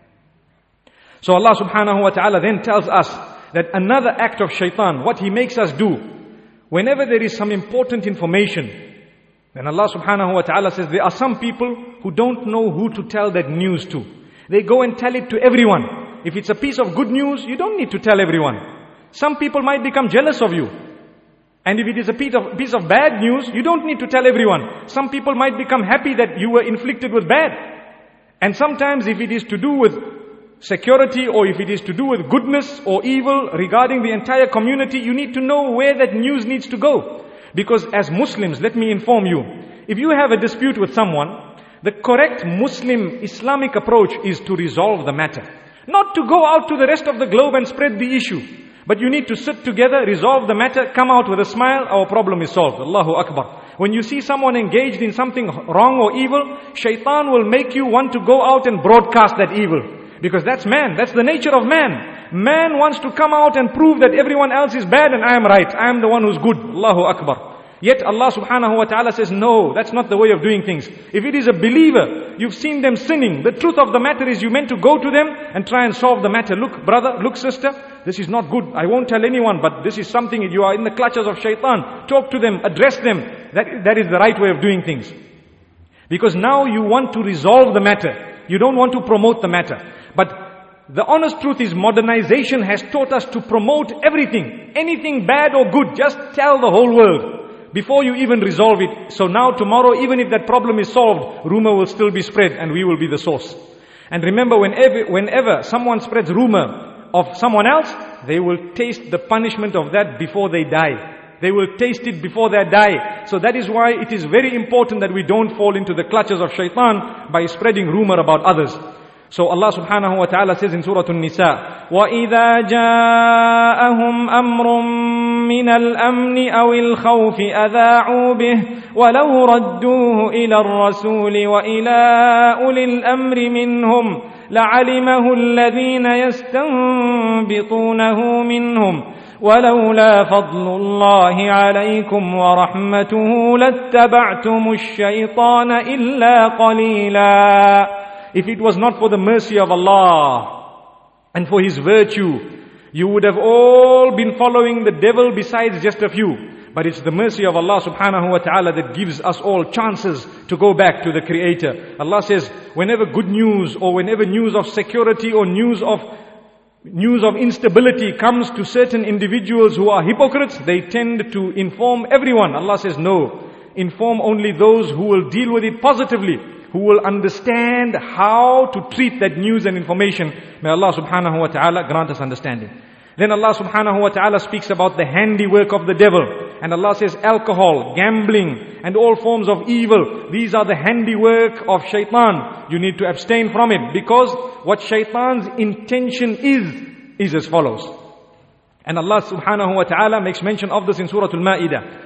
So Allah subhanahu wa ta'ala then tells us that another act of shaitan, what he makes us do, whenever there is some important information, then Allah subhanahu wa ta'ala says there are some people who don't know who to tell that news to. They go and tell it to everyone. If it's a piece of good news, you don't need to tell everyone. Some people might become jealous of you. And if it is a piece of, piece of bad news, you don't need to tell everyone. Some people might become happy that you were inflicted with bad. And sometimes if it is to do with security or if it is to do with goodness or evil regarding the entire community, you need to know where that news needs to go. Because as Muslims, let me inform you, if you have a dispute with someone, the correct Muslim Islamic approach is to resolve the matter. Not to go out to the rest of the globe and spread the issue. But you need to sit together, resolve the matter, come out with a smile, our problem is solved. Allahu Akbar. When you see someone engaged in something wrong or evil, shaitan will make you want to go out and broadcast that evil. Because that's man, that's the nature of man. Man wants to come out and prove that everyone else is bad and I am right. I am the one who's good. Allahu Akbar. Yet Allah subhanahu wa ta'ala says, no, that's not the way of doing things. If it is a believer, you've seen them sinning. The truth of the matter is you meant to go to them and try and solve the matter. Look brother, look sister, this is not good. I won't tell anyone, but this is something, you are in the clutches of shaitan. Talk to them, address them. That, that is the right way of doing things. Because now you want to resolve the matter. You don't want to promote the matter. But the honest truth is modernization has taught us to promote everything. Anything bad or good, just tell the whole world before you even resolve it. So now tomorrow, even if that problem is solved, rumor will still be spread and we will be the source. And remember, whenever, whenever someone spreads rumor of someone else, they will taste the punishment of that before they die. They will taste it before they die. So that is why it is very important that we don't fall into the clutches of shaitan by spreading rumor about others. So Allah subhanahu wa ta'ala says in Surah An-Nisa, وَإِذَا جَاءَهُمْ أَمْرٌ مِّنَ الْأَمْنِ أَوِ الْخَوْفِ أَذَاعُوا بِهِ وَلَوْ رَدُّوهُ إِلَى الرَّسُولِ وَإِلَى أُولِي الْأَمْرِ مِنْهُمْ لَعَلِمَهُ الَّذِينَ يَسْتَنبِطُونَهُ مِنْهُمْ وَلَوْلَا فَضْلُ اللَّهِ عَلَيْكُمْ وَرَحْمَتُهُ لَاتَّبَعْتُمُ الشَّيْطَانَ إِلَّا قَلِيلًا. If it was not for the mercy of Allah and for His virtue, you would have all been following the devil besides just a few. But it's the mercy of Allah subhanahu wa ta'ala that gives us all chances to go back to the Creator. Allah says, whenever good news or whenever news of security or news of news of instability comes to certain individuals who are hypocrites, they tend to inform everyone. Allah says, no. Inform only those who will deal with it positively, who will understand how to treat that news and information. May Allah subhanahu wa ta'ala grant us understanding. Then Allah subhanahu wa ta'ala speaks about the handiwork of the devil. And Allah says alcohol, gambling, and all forms of evil, these are the handiwork of shaitan. You need to abstain from it, because what shaitan's intention is, is as follows. And Allah subhanahu wa ta'ala makes mention of this in Surah Al-Ma'idah.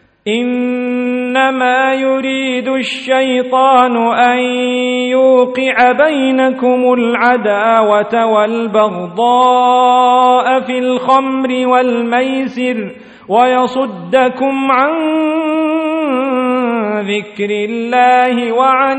إنما يريد الشيطان أن يوقع بينكم العداوة والبغضاء في الخمر والميسر ويصدكم عن ذكر الله وعن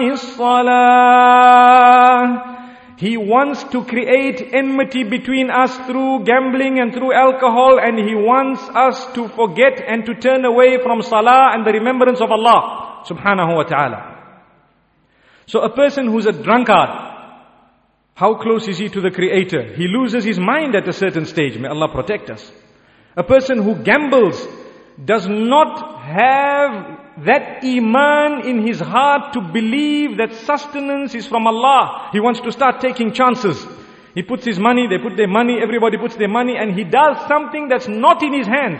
الصلاة. He wants to create enmity between us through gambling and through alcohol, and he wants us to forget and to turn away from salah and the remembrance of Allah subhanahu wa ta'ala. So a person who's a drunkard, how close is he to the Creator? He loses his mind at a certain stage. May Allah protect us. A person who gambles does not have that iman in his heart to believe that sustenance is from Allah. He wants to start taking chances. He puts his money, they put their money, everybody puts their money, and he does something that's not in his hands.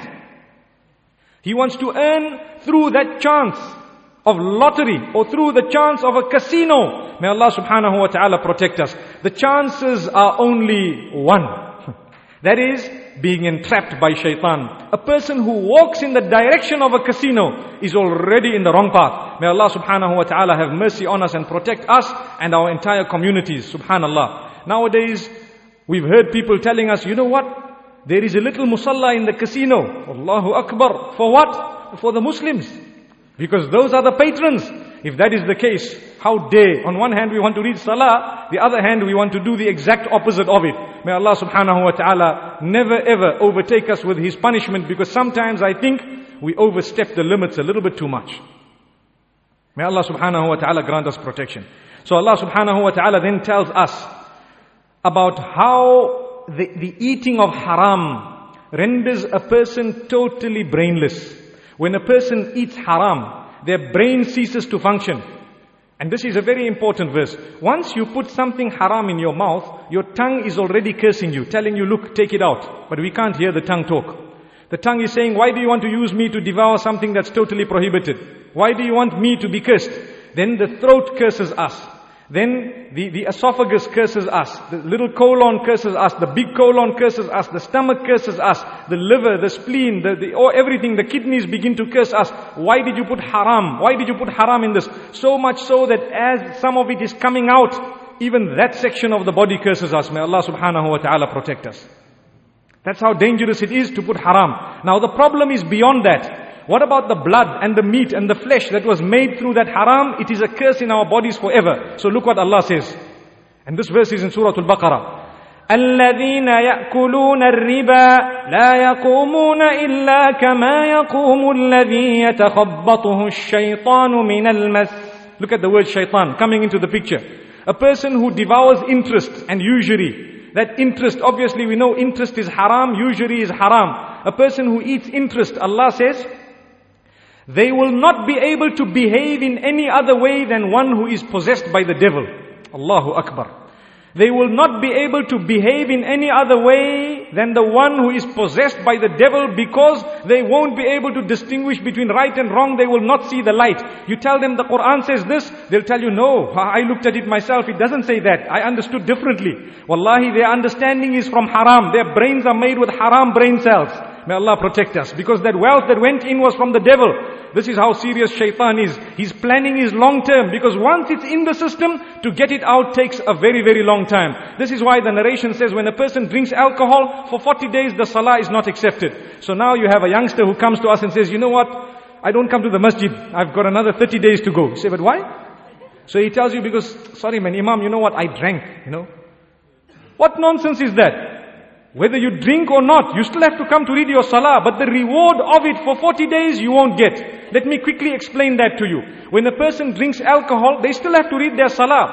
He wants to earn through that chance of lottery or through the chance of a casino. May Allah subhanahu wa ta'ala protect us. The chances are only one. That is being entrapped by shaitan. A person who walks in the direction of a casino is already in the wrong path. May Allah subhanahu wa ta'ala have mercy on us and protect us and our entire communities. Subhanallah. Nowadays, we've heard people telling us, you know what? There is a little musalla in the casino. Allahu Akbar. For what? For the Muslims. Because those are the patrons. If that is the case, how dare? On one hand we want to read salah, the other hand we want to do the exact opposite of it. May Allah subhanahu wa ta'ala never ever overtake us with His punishment, because sometimes I think we overstep the limits a little bit too much. May Allah subhanahu wa ta'ala grant us protection. So Allah subhanahu wa ta'ala then tells us about how the, the eating of haram renders a person totally brainless. When a person eats haram, their brain ceases to function. And this is a very important verse. Once you put something haram in your mouth, your tongue is already cursing you, telling you, look, take it out. But we can't hear the tongue talk. The tongue is saying, why do you want to use me to devour something that's totally prohibited? Why do you want me to be cursed? Then the throat curses us. Then the, the esophagus curses us. The little colon curses us. The big colon curses us. The stomach curses us. The liver, the spleen, the, the oh, everything, the kidneys begin to curse us. Why did you put haram? Why did you put haram in this? So much so that as some of it is coming out, even that section of the body curses us. May Allah subhanahu wa ta'ala protect us. That's how dangerous it is to put haram. Now the problem is beyond that. What about the blood and the meat and the flesh that was made through that haram? It is a curse in our bodies forever. So look what Allah says. And this verse is in Surah Al-Baqarah. الذين يأكلون الربا لا يقومون إلا كما يقوم الذي يتخبطه الشيطان من المس. Look at the word shaitan coming into the picture. A person who devours interest and usury. That interest, obviously we know interest is haram, usury is haram. A person who eats interest, Allah says, they will not be able to behave in any other way than one who is possessed by the devil. Allahu Akbar. They will not be able to behave in any other way than the one who is possessed by the devil, because they won't be able to distinguish between right and wrong. They will not see the light. You tell them the Quran says this, they'll tell you, no, I looked at it myself, it doesn't say that. I understood differently. Wallahi, their understanding is from haram. Their brains are made with haram brain cells. May Allah protect us. Because that wealth that went in was from the devil. This is how serious shaitan is. His planning is long term, because once it's in the system, to get it out takes a very, very long time. This is why the narration says when a person drinks alcohol, for forty days the salah is not accepted. So now you have a youngster who comes to us and says, you know what? I don't come to the masjid. I've got another thirty days to go. You say, but why? So he tells you, because, sorry man, Imam, you know what? I drank, you know. What nonsense is that? Whether you drink or not, you still have to come to read your salah, but the reward of it for forty days you won't get. Let me quickly explain that to you. When a person drinks alcohol, they still have to read their salah.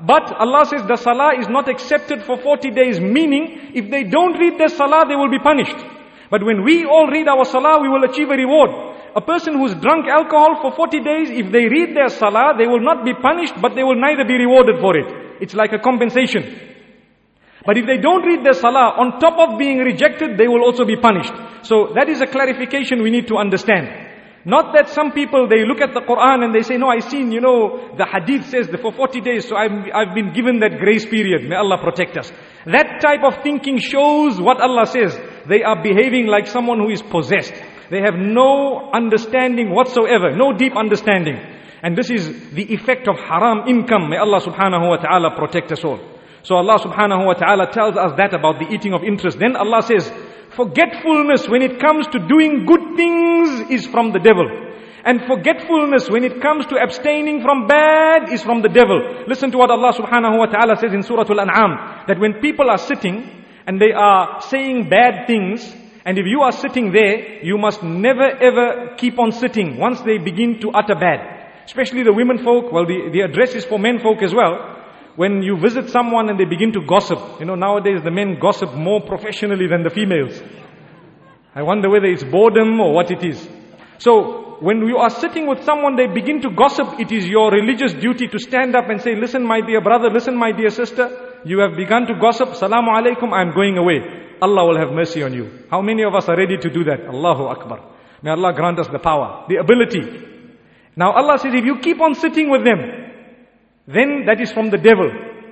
But Allah says the salah is not accepted for forty days, meaning if they don't read their salah, they will be punished. But when we all read our salah, we will achieve a reward. A person who's drunk alcohol for forty days, if they read their salah, they will not be punished, but they will neither be rewarded for it. It's like a compensation. But if they don't read their salah, on top of being rejected, they will also be punished. So that is a clarification we need to understand. Not that some people, they look at the Quran and they say, no, I seen, you know, the hadith says that for forty days, so I've, I've been given that grace period. May Allah protect us. That type of thinking shows what Allah says. They are behaving like someone who is possessed. They have no understanding whatsoever, no deep understanding. And this is the effect of haram income. May Allah subhanahu wa ta'ala protect us all. So Allah subhanahu wa ta'ala tells us that about the eating of interest. Then Allah says, forgetfulness when it comes to doing good things is from the devil. And forgetfulness when it comes to abstaining from bad is from the devil. Listen to what Allah subhanahu wa ta'ala says in Surah Al-An'am. That when people are sitting and they are saying bad things, and if you are sitting there, you must never ever keep on sitting once they begin to utter bad. Especially the women folk, well the, the address is for men folk as well. When you visit someone and they begin to gossip, you know, nowadays the men gossip more professionally than the females. I wonder whether it's boredom or what it is. So, when you are sitting with someone, they begin to gossip, it is your religious duty to stand up and say, listen my dear brother, listen my dear sister, you have begun to gossip, Salamu alaikum, I am going away. Allah will have mercy on you. How many of us are ready to do that? Allahu Akbar. May Allah grant us the power, the ability. Now Allah says, if you keep on sitting with them, then that is from the devil.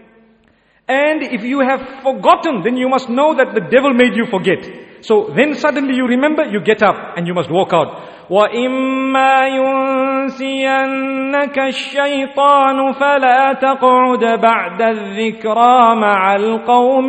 And if you have forgotten, then you must know that the devil made you forget. So then suddenly you remember, you get up and you must walk out. وَإِمَّا يُنْسِيَنَّكَ الشَّيْطَانُ فَلَا تَقْعُدَ بَعْدَ الذِّكْرَى مَعَ الْقَوْمِ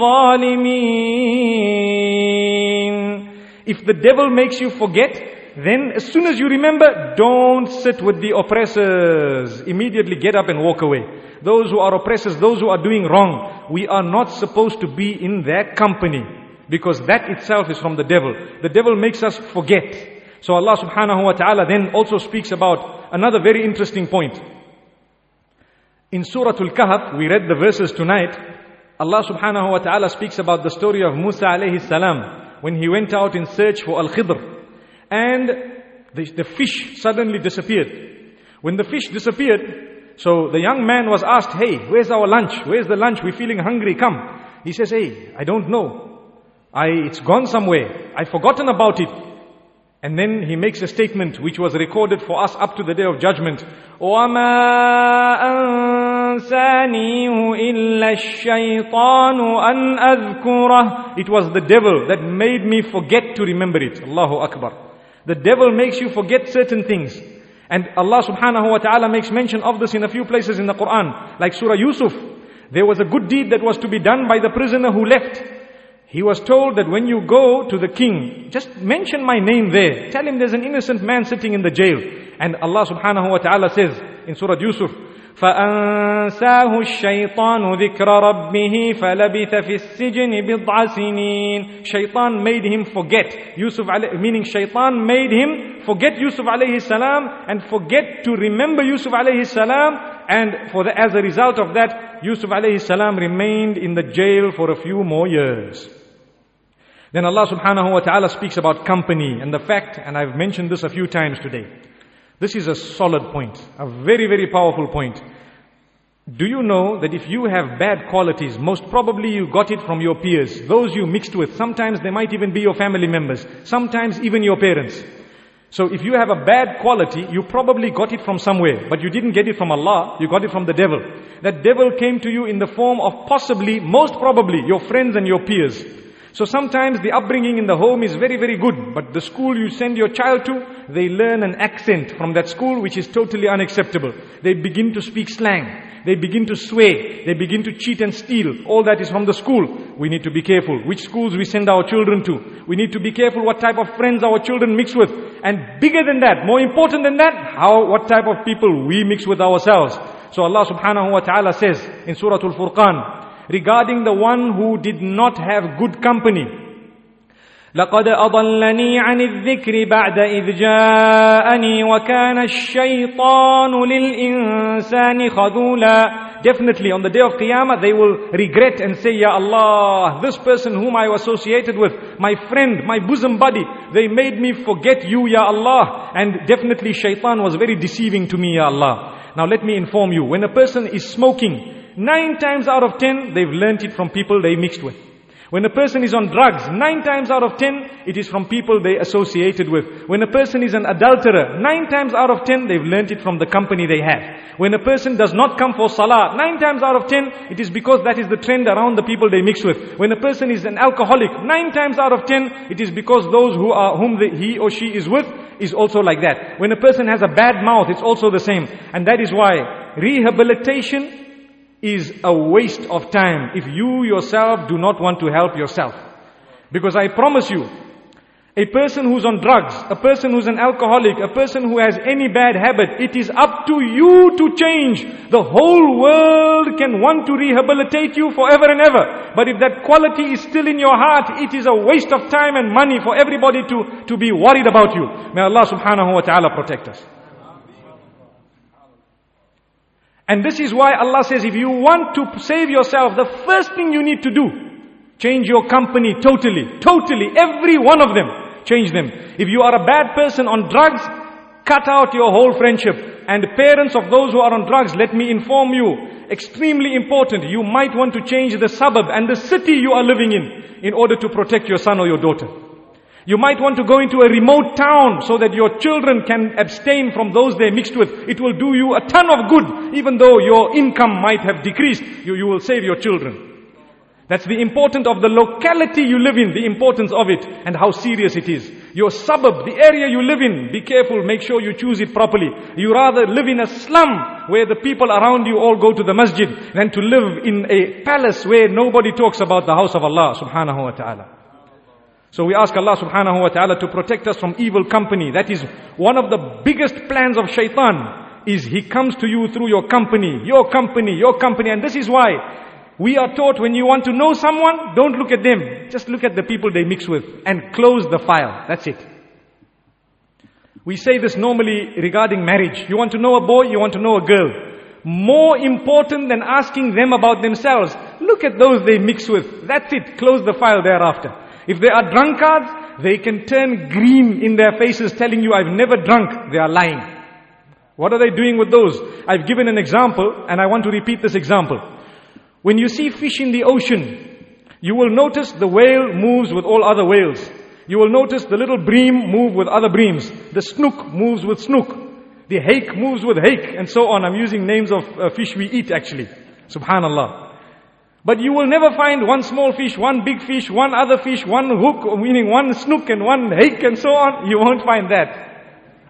الظَّالِمِينَ. If the devil makes you forget, then as soon as you remember, don't sit with the oppressors. Immediately get up and walk away. Those who are oppressors, those who are doing wrong, we are not supposed to be in their company, because that itself is from the devil. The devil makes us forget. So Allah subhanahu wa ta'ala then also speaks about another very interesting point. In Surah Al-Kahf, we read the verses tonight. Allah subhanahu wa ta'ala speaks about the story of Musa alayhi salam, when he went out in search for Al-Khidr. And the, the fish suddenly disappeared. When the fish disappeared, so the young man was asked, hey, where's our lunch? Where's the lunch? We're feeling hungry, come. He says, hey, I don't know. I, it's gone somewhere. I've forgotten about it. And then he makes a statement which was recorded for us up to the day of judgment. وَمَا أَنْسَانِيهُ إِلَّا الشَّيْطَانُ أَنْ أَذْكُرَهُ. It was the devil that made me forget to remember it. Allahu Akbar. The devil makes you forget certain things. And Allah subhanahu wa ta'ala makes mention of this in a few places in the Quran. Like Surah Yusuf. There was a good deed that was to be done by the prisoner who left. He was told that when you go to the king, just mention my name there. Tell him there's an innocent man sitting in the jail. And Allah subhanahu wa ta'ala says in Surah Yusuf, فَأَنْسَاهُ الشَّيْطَانُ ذِكْرَ رَبِّهِ فَلَبِثَ فِي السِّجْنِ بِضْعَ سِنِينَ. Shaitan made him forget. Yusuf, meaning Shaitan made him forget Yusuf alayhi salam and forget to remember Yusuf alayhi salam. And for the, as a result of that, Yusuf alayhi salam remained in the jail for a few more years. Then Allah subhanahu wa ta'ala speaks about company and the fact, and I've mentioned this a few times today. This is a solid point, a very, very powerful point. Do you know that if you have bad qualities, most probably you got it from your peers, those you mixed with. Sometimes they might even be your family members, sometimes even your parents. So if you have a bad quality, you probably got it from somewhere, but you didn't get it from Allah, you got it from the devil. That devil came to you in the form of possibly, most probably, your friends and your peers. So sometimes the upbringing in the home is very, very good, but the school you send your child to, they learn an accent from that school which is totally unacceptable. They begin to speak slang. They begin to sway. They begin to cheat and steal. All that is from the school. We need to be careful which schools we send our children to. We need to be careful what type of friends our children mix with. And bigger than that, more important than that, how, what type of people we mix with ourselves. So Allah subhanahu wa ta'ala says in Surah Al-Furqan, regarding the one who did not have good company, لَقَدْ أَضَلَّنِي عَنِ الذِّكْرِ بَعْدَ إِذْ جَاءَنِي وَكَانَ الشَّيْطَانُ لِلْإِنسَانِ خَذُولًا. Definitely on the day of Qiyamah they will regret and say, Ya Allah, this person whom I associated with, my friend, my bosom buddy, they made me forget you, Ya Allah. And definitely shaitan was very deceiving to me, Ya Allah. Now let me inform you, when a person is smoking, nine times out of ten, they've learnt it from people they mixed with. When a person is on drugs, nine times out of ten, it is from people they associated with. When a person is an adulterer, nine times out of ten, they've learnt it from the company they have. When a person does not come for salah, nine times out of ten, it is because that is the trend around the people they mix with. When a person is an alcoholic, nine times out of ten, it is because those who are, whom the, he or she is with is also like that. When a person has a bad mouth, it's also the same. And that is why rehabilitation is a waste of time if you yourself do not want to help yourself. Because I promise you, a person who's on drugs, a person who's an alcoholic, a person who has any bad habit, it is up to you to change. The whole world can want to rehabilitate you forever and ever. But if that quality is still in your heart, it is a waste of time and money for everybody to, to be worried about you. May Allah subhanahu wa ta'ala protect us. And this is why Allah says, if you want to save yourself, the first thing you need to do, change your company totally. Totally. Every one of them. Change them. If you are a bad person on drugs, cut out your whole friendship. And parents of those who are on drugs, let me inform you, extremely important, you might want to change the suburb and the city you are living in, in order to protect your son or your daughter. You might want to go into a remote town so that your children can abstain from those they mixed with. It will do you a ton of good. Even though your income might have decreased, you, you will save your children. That's the importance of the locality you live in, the importance of it and how serious it is. Your suburb, the area you live in, be careful, make sure you choose it properly. You rather live in a slum where the people around you all go to the masjid than to live in a palace where nobody talks about the house of Allah subhanahu wa ta'ala. So we ask Allah subhanahu wa ta'ala to protect us from evil company. That is one of the biggest plans of shaitan, is he comes to you through your company, your company, your company. And this is why we are taught, when you want to know someone, don't look at them. Just look at the people they mix with and close the file. That's it. We say this normally regarding marriage. You want to know a boy, you want to know a girl. More important than asking them about themselves, look at those they mix with. That's it. Close the file thereafter. If they are drunkards, they can turn green in their faces telling you, I've never drunk. They are lying. What are they doing with those? I've given an example and I want to repeat this example. When you see fish in the ocean, you will notice the whale moves with all other whales. You will notice the little bream move with other breams. The snook moves with snook. The hake moves with hake, and so on. I'm using names of uh, fish we eat actually. Subhanallah. But you will never find one small fish, one big fish, one other fish, one hook, meaning one snook and one hake and so on. You won't find that.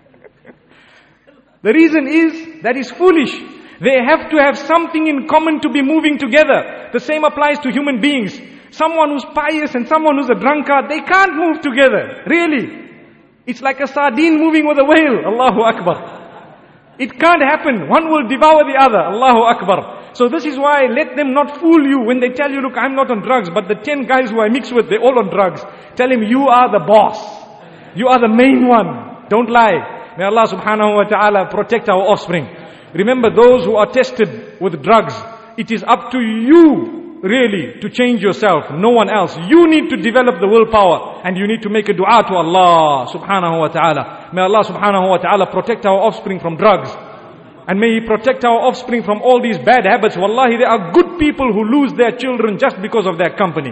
The reason is, that is foolish. They have to have something in common to be moving together. The same applies to human beings. Someone who's pious and someone who's a drunkard, they can't move together. Really. It's like a sardine moving with a whale. Allahu Akbar. It can't happen. One will devour the other. Allahu Akbar. So this is why, let them not fool you when they tell you, look, I'm not on drugs, but the ten guys who I mix with, they're all on drugs. Tell him, you are the boss. You are the main one. Don't lie. May Allah subhanahu wa ta'ala protect our offspring. Remember, those who are tested with drugs, it is up to you, really, to change yourself. No one else. You need to develop the willpower, and you need to make a dua to Allah subhanahu wa ta'ala. May Allah subhanahu wa ta'ala protect our offspring from drugs. And may He protect our offspring from all these bad habits. Wallahi, there are good people who lose their children just because of their company.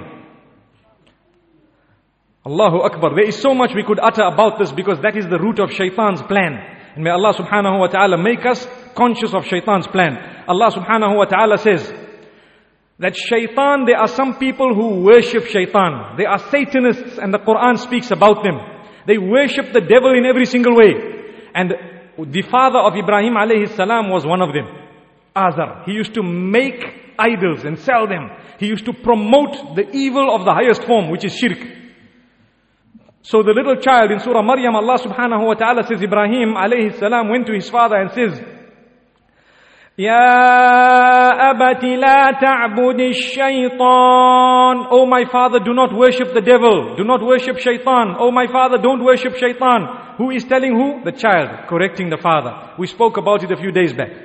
Allahu Akbar. There is so much we could utter about this, because that is the root of shaitan's plan. And may Allah subhanahu wa ta'ala make us conscious of shaitan's plan. Allah subhanahu wa ta'ala says that shaitan, there are some people who worship shaitan. They are Satanists, and the Quran speaks about them. They worship the devil in every single way. And the father of Ibrahim alayhi salam was one of them. Azar. He used to make idols and sell them. He used to promote the evil of the highest form, which is shirk. So the little child in Surah Maryam, Allah subhanahu wa ta'ala says, Ibrahim alayhi salam went to his father and says, Ya abati la ta'budi shaitan. Oh my father, do not worship the devil. Do not worship shaitan. Oh my father, don't worship shaitan. Who is telling who? The child, correcting the father. We spoke about it a few days back.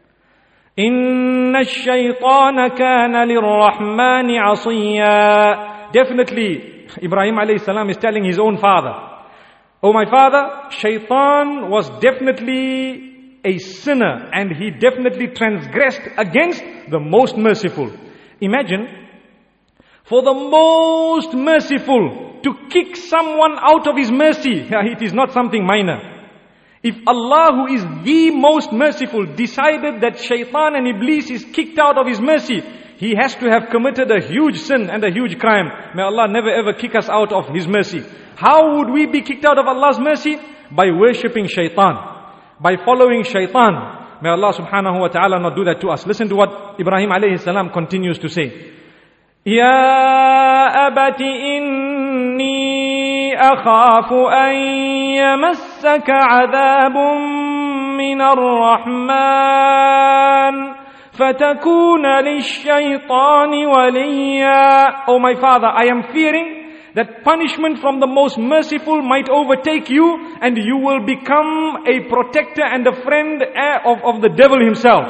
Inna ash-shaytana kana lir-rahmani 'asiya. Definitely, Ibrahim alayhi salam is telling his own father, oh my father, shaitan was definitely a sinner and he definitely transgressed against the most merciful. Imagine, for the most merciful to kick someone out of his mercy, it is not something minor. If Allah, who is the most merciful, decided that shaitan and Iblis is kicked out of his mercy, he has to have committed a huge sin and a huge crime. May Allah never ever kick us out of His mercy. How would we be kicked out of Allah's mercy? By worshipping shaitan, by following shaitan. May Allah subhanahu wa ta'ala not do that to us. Listen to what Ibrahim alayhi salam continues to say. Ya abati inni akhafu an yamassaka adhabun min ar-Rahman fatakuna lish-shaytani waliya. Oh my father, I am fearing that punishment from the most merciful might overtake you and you will become a protector and a friend of, of the devil himself.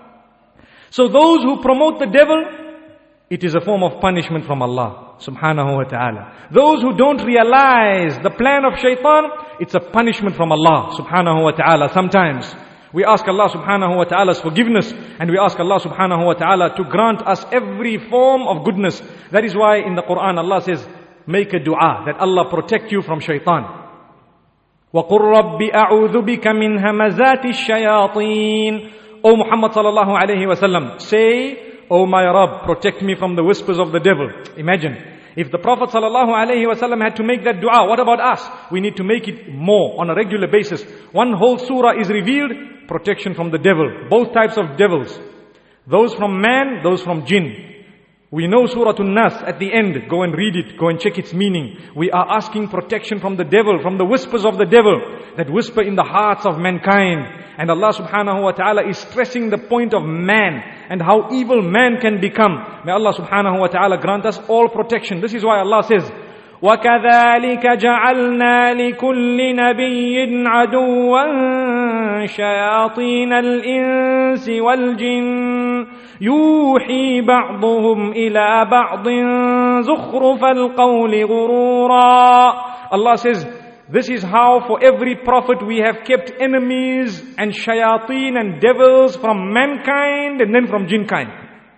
So those who promote the devil, it is a form of punishment from Allah subhanahu wa ta'ala. Those who don't realize the plan of shaitan, it's a punishment from Allah subhanahu wa ta'ala. Sometimes we ask Allah subhanahu wa ta'ala's forgiveness and we ask Allah subhanahu wa ta'ala to grant us every form of goodness. That is why in the Quran Allah says, make a dua that Allah protect you from shaitan. وَقُلْ رَبِّ أَعُوذُ بِكَ مِنْ هَمَزَاتِ الشَّيَاطِينَ. O Muhammad sallallahu alayhi wa sallam, say, O my Rabb, protect me from the whispers of the devil. Imagine, if the Prophet sallallahu alayhi wa sallam had to make that dua, what about us? We need to make it more on a regular basis. One whole surah is revealed, protection from the devil. Both types of devils. Those from man, those from jinn. We know Surah An-Nas at the end. Go and read it. Go and check its meaning. We are asking protection from the devil, from the whispers of the devil that whisper in the hearts of mankind. And Allah subhanahu wa ta'ala is stressing the point of man and how evil man can become. May Allah subhanahu wa ta'ala grant us all protection. This is why Allah says, وَكَذَلِكَ جَعَلْنَا لِكُلِّ نَبِيٍّ عَدُوًّا شَيَاطِينَ الْإِنسِ وَالْجِنِّ يُوحِي بَعْضُهُمْ إِلَى بَعْضٍ زُخْرُفَ الْقَوْلِ غُرُورًا. Allah says, this is how for every prophet we have kept enemies and shayateen and devils from mankind and then from jinn kind.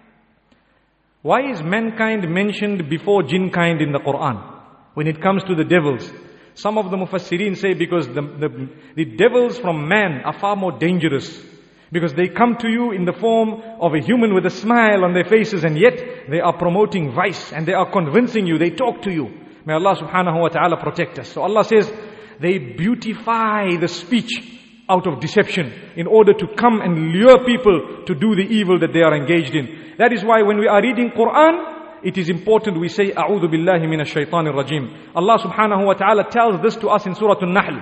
Why is mankind mentioned before jinn kind in the Quran when it comes to the devils? Some of the mufassirin say because the, the, the devils from man are far more dangerous. Because they come to you in the form of a human with a smile on their faces, and yet they are promoting vice and they are convincing you, they talk to you. May Allah subhanahu wa ta'ala protect us. So Allah says, they beautify the speech out of deception in order to come and lure people to do the evil that they are engaged in. That is why when we are reading Quran, it is important we say, A'udhu billahi minash shaitanir rajim. Allah subhanahu wa ta'ala tells this to us in Surah An-Nahl.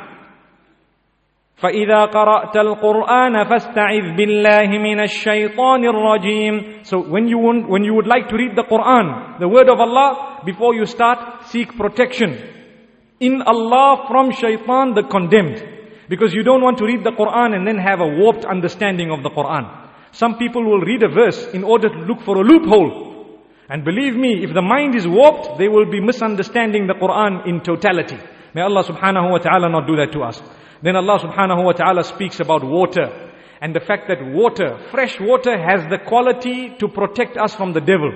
فَإِذَا قَرَأْتَ الْقُرْآنَ فَاسْتَعِذْ بِاللَّهِ مِنَ الشَّيْطَانِ الرَّجِيمِ. So when you, want, when you would like to read the Quran, the word of Allah, before you start, seek protection in Allah from shaitan, the condemned. Because you don't want to read the Quran and then have a warped understanding of the Quran. Some people will read a verse in order to look for a loophole. And believe me, if the mind is warped, they will be misunderstanding the Quran in totality. May Allah subhanahu wa ta'ala not do that to us. Then Allah subhanahu wa ta'ala speaks about water and the fact that water, fresh water, has the quality to protect us from the devil.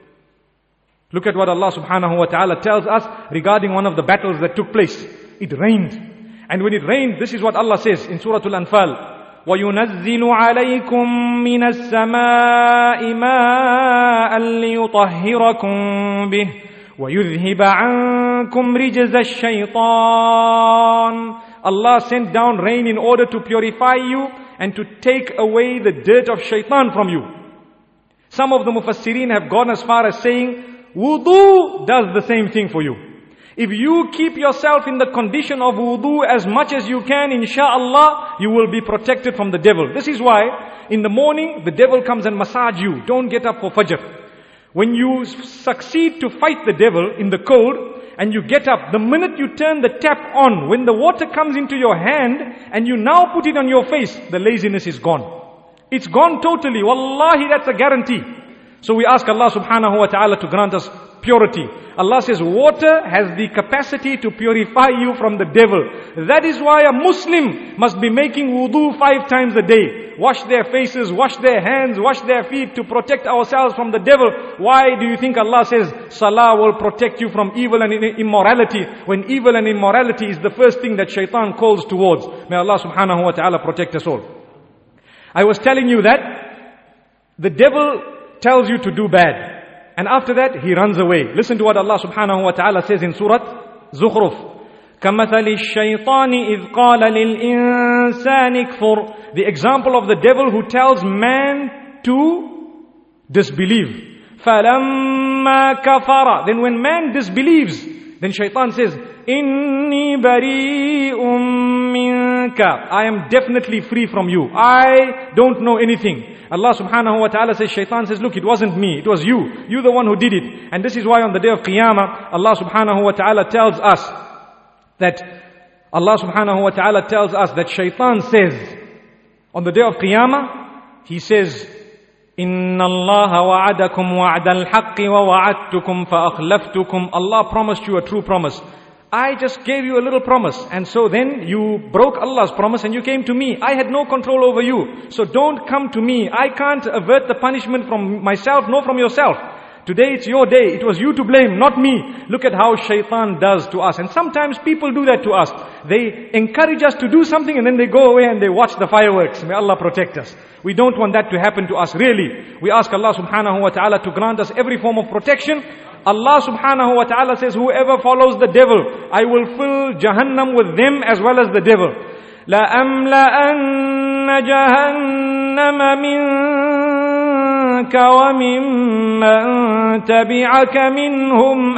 Look at what Allah subhanahu wa ta'ala tells us regarding one of the battles that took place. It rained. And when it rained, this is what Allah says in Surah Al-Anfal. وَيُنَزِّلُ عَلَيْكُم مِّنَ السَّمَاءِ مَاءً لِيُطَهِّرَكُم بِهِ وَيُذْهِبَ عَنكُمْ رِجْزَ الشَّيْطَانِ. Allah sent down rain in order to purify you and to take away the dirt of shaitan from you. Some of the mufassirin have gone as far as saying, wudu does the same thing for you. If you keep yourself in the condition of wudu as much as you can, insha'Allah, you will be protected from the devil. This is why In the morning, the devil comes and massage you. Don't get up for Fajr. When you succeed to fight the devil in the cold, and you get up, the minute you turn the tap on, when the water comes into your hand, and you now put it on your face, the laziness is gone. It's gone totally. Wallahi, that's a guarantee. So we ask Allah subhanahu wa ta'ala to grant us purity. Allah says water has the capacity to purify you from the devil. That is why a Muslim must be making wudu five times a day. Wash their faces, wash their hands, wash their feet to protect ourselves from the devil. Why do you think Allah says salah will protect you from evil and immorality, when evil and immorality is the first thing that shaitan calls towards? May Allah subhanahu wa ta'ala protect us all. I was telling you that the devil tells you to do bad, and after that he runs away. Listen to what Allah subhanahu wa ta'ala says in Surah Zukhruf. كَمَثَلِ الشَّيْطَانِ إِذْ قَالَ لِلْإِنسَانِ اكْفُرْ. The example of the devil who tells man to disbelieve. فَلَمَّا كَفَرَ. Then when man disbelieves, then shaitan says, إِنِّي بَرِيءٌ مِّنْكَ. I am definitely free from you. I don't know anything. Allah subhanahu wa ta'ala says, shaitan says, look, it wasn't me, it was you. You the one who did it. And this is why on the day of Qiyamah, Allah subhanahu wa ta'ala tells us that, Allah subhanahu wa ta'ala tells us that shaitan says, on the day of Qiyamah, he says, إِنَّ اللَّهَ وَعَدَكُمْ وَعْدَ الْحَقِّ وَوَعَدْتُكُمْ فَأَخْلَفْتُكُمْ. Allah promised you a true promise. I just gave you a little promise, and so then you broke Allah's promise and you came to me. I had no control over you. So don't come to me. I can't avert the punishment from myself nor from yourself. Today it's your day. It was you to blame, not me. Look at how shaitan does to us. And sometimes people do that to us. They encourage us to do something and then they go away and they watch the fireworks. May Allah protect us. We don't want that to happen to us, really. We ask Allah subhanahu wa ta'ala to grant us every form of protection. Allah subhanahu wa ta'ala says, whoever follows the devil, I will fill Jahannam with them as well as the devil. لَأَمْلَأَنَّ جَهَنَّمَ مِنْكَ وَمِمَّنْ تَبِعَكَ مِنْهُمْ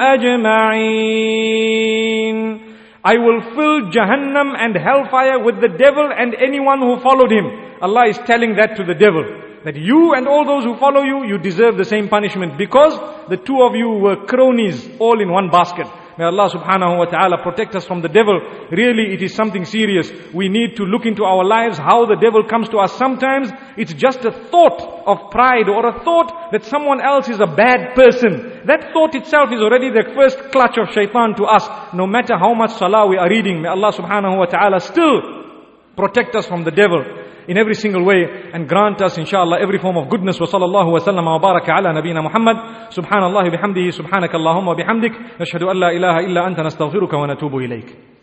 أَجْمَعِينَ. I will fill Jahannam and hellfire with the devil and anyone who followed him. Allah is telling that to the devil, that you and all those who follow you, you deserve the same punishment, because the two of you were cronies all in one basket. May Allah subhanahu wa ta'ala protect us from the devil. Really, it is something serious. We need to look into our lives, how the devil comes to us. Sometimes it's just a thought of pride, or a thought that someone else is a bad person. That thought itself is already the first clutch of shaitan to us. No matter how much salah we are reading, may Allah subhanahu wa ta'ala still protect us from the devil in every single way, and grant us inshallah every form of goodness. Wa sallallahu wa sallam wa baraka ala nabiyyina Muhammad. Subhanallah bihamdihi, subhanakallahumma bihamdik, nashhadu an la ilaha illa anta nastaghfiruka wa natubu ilayk.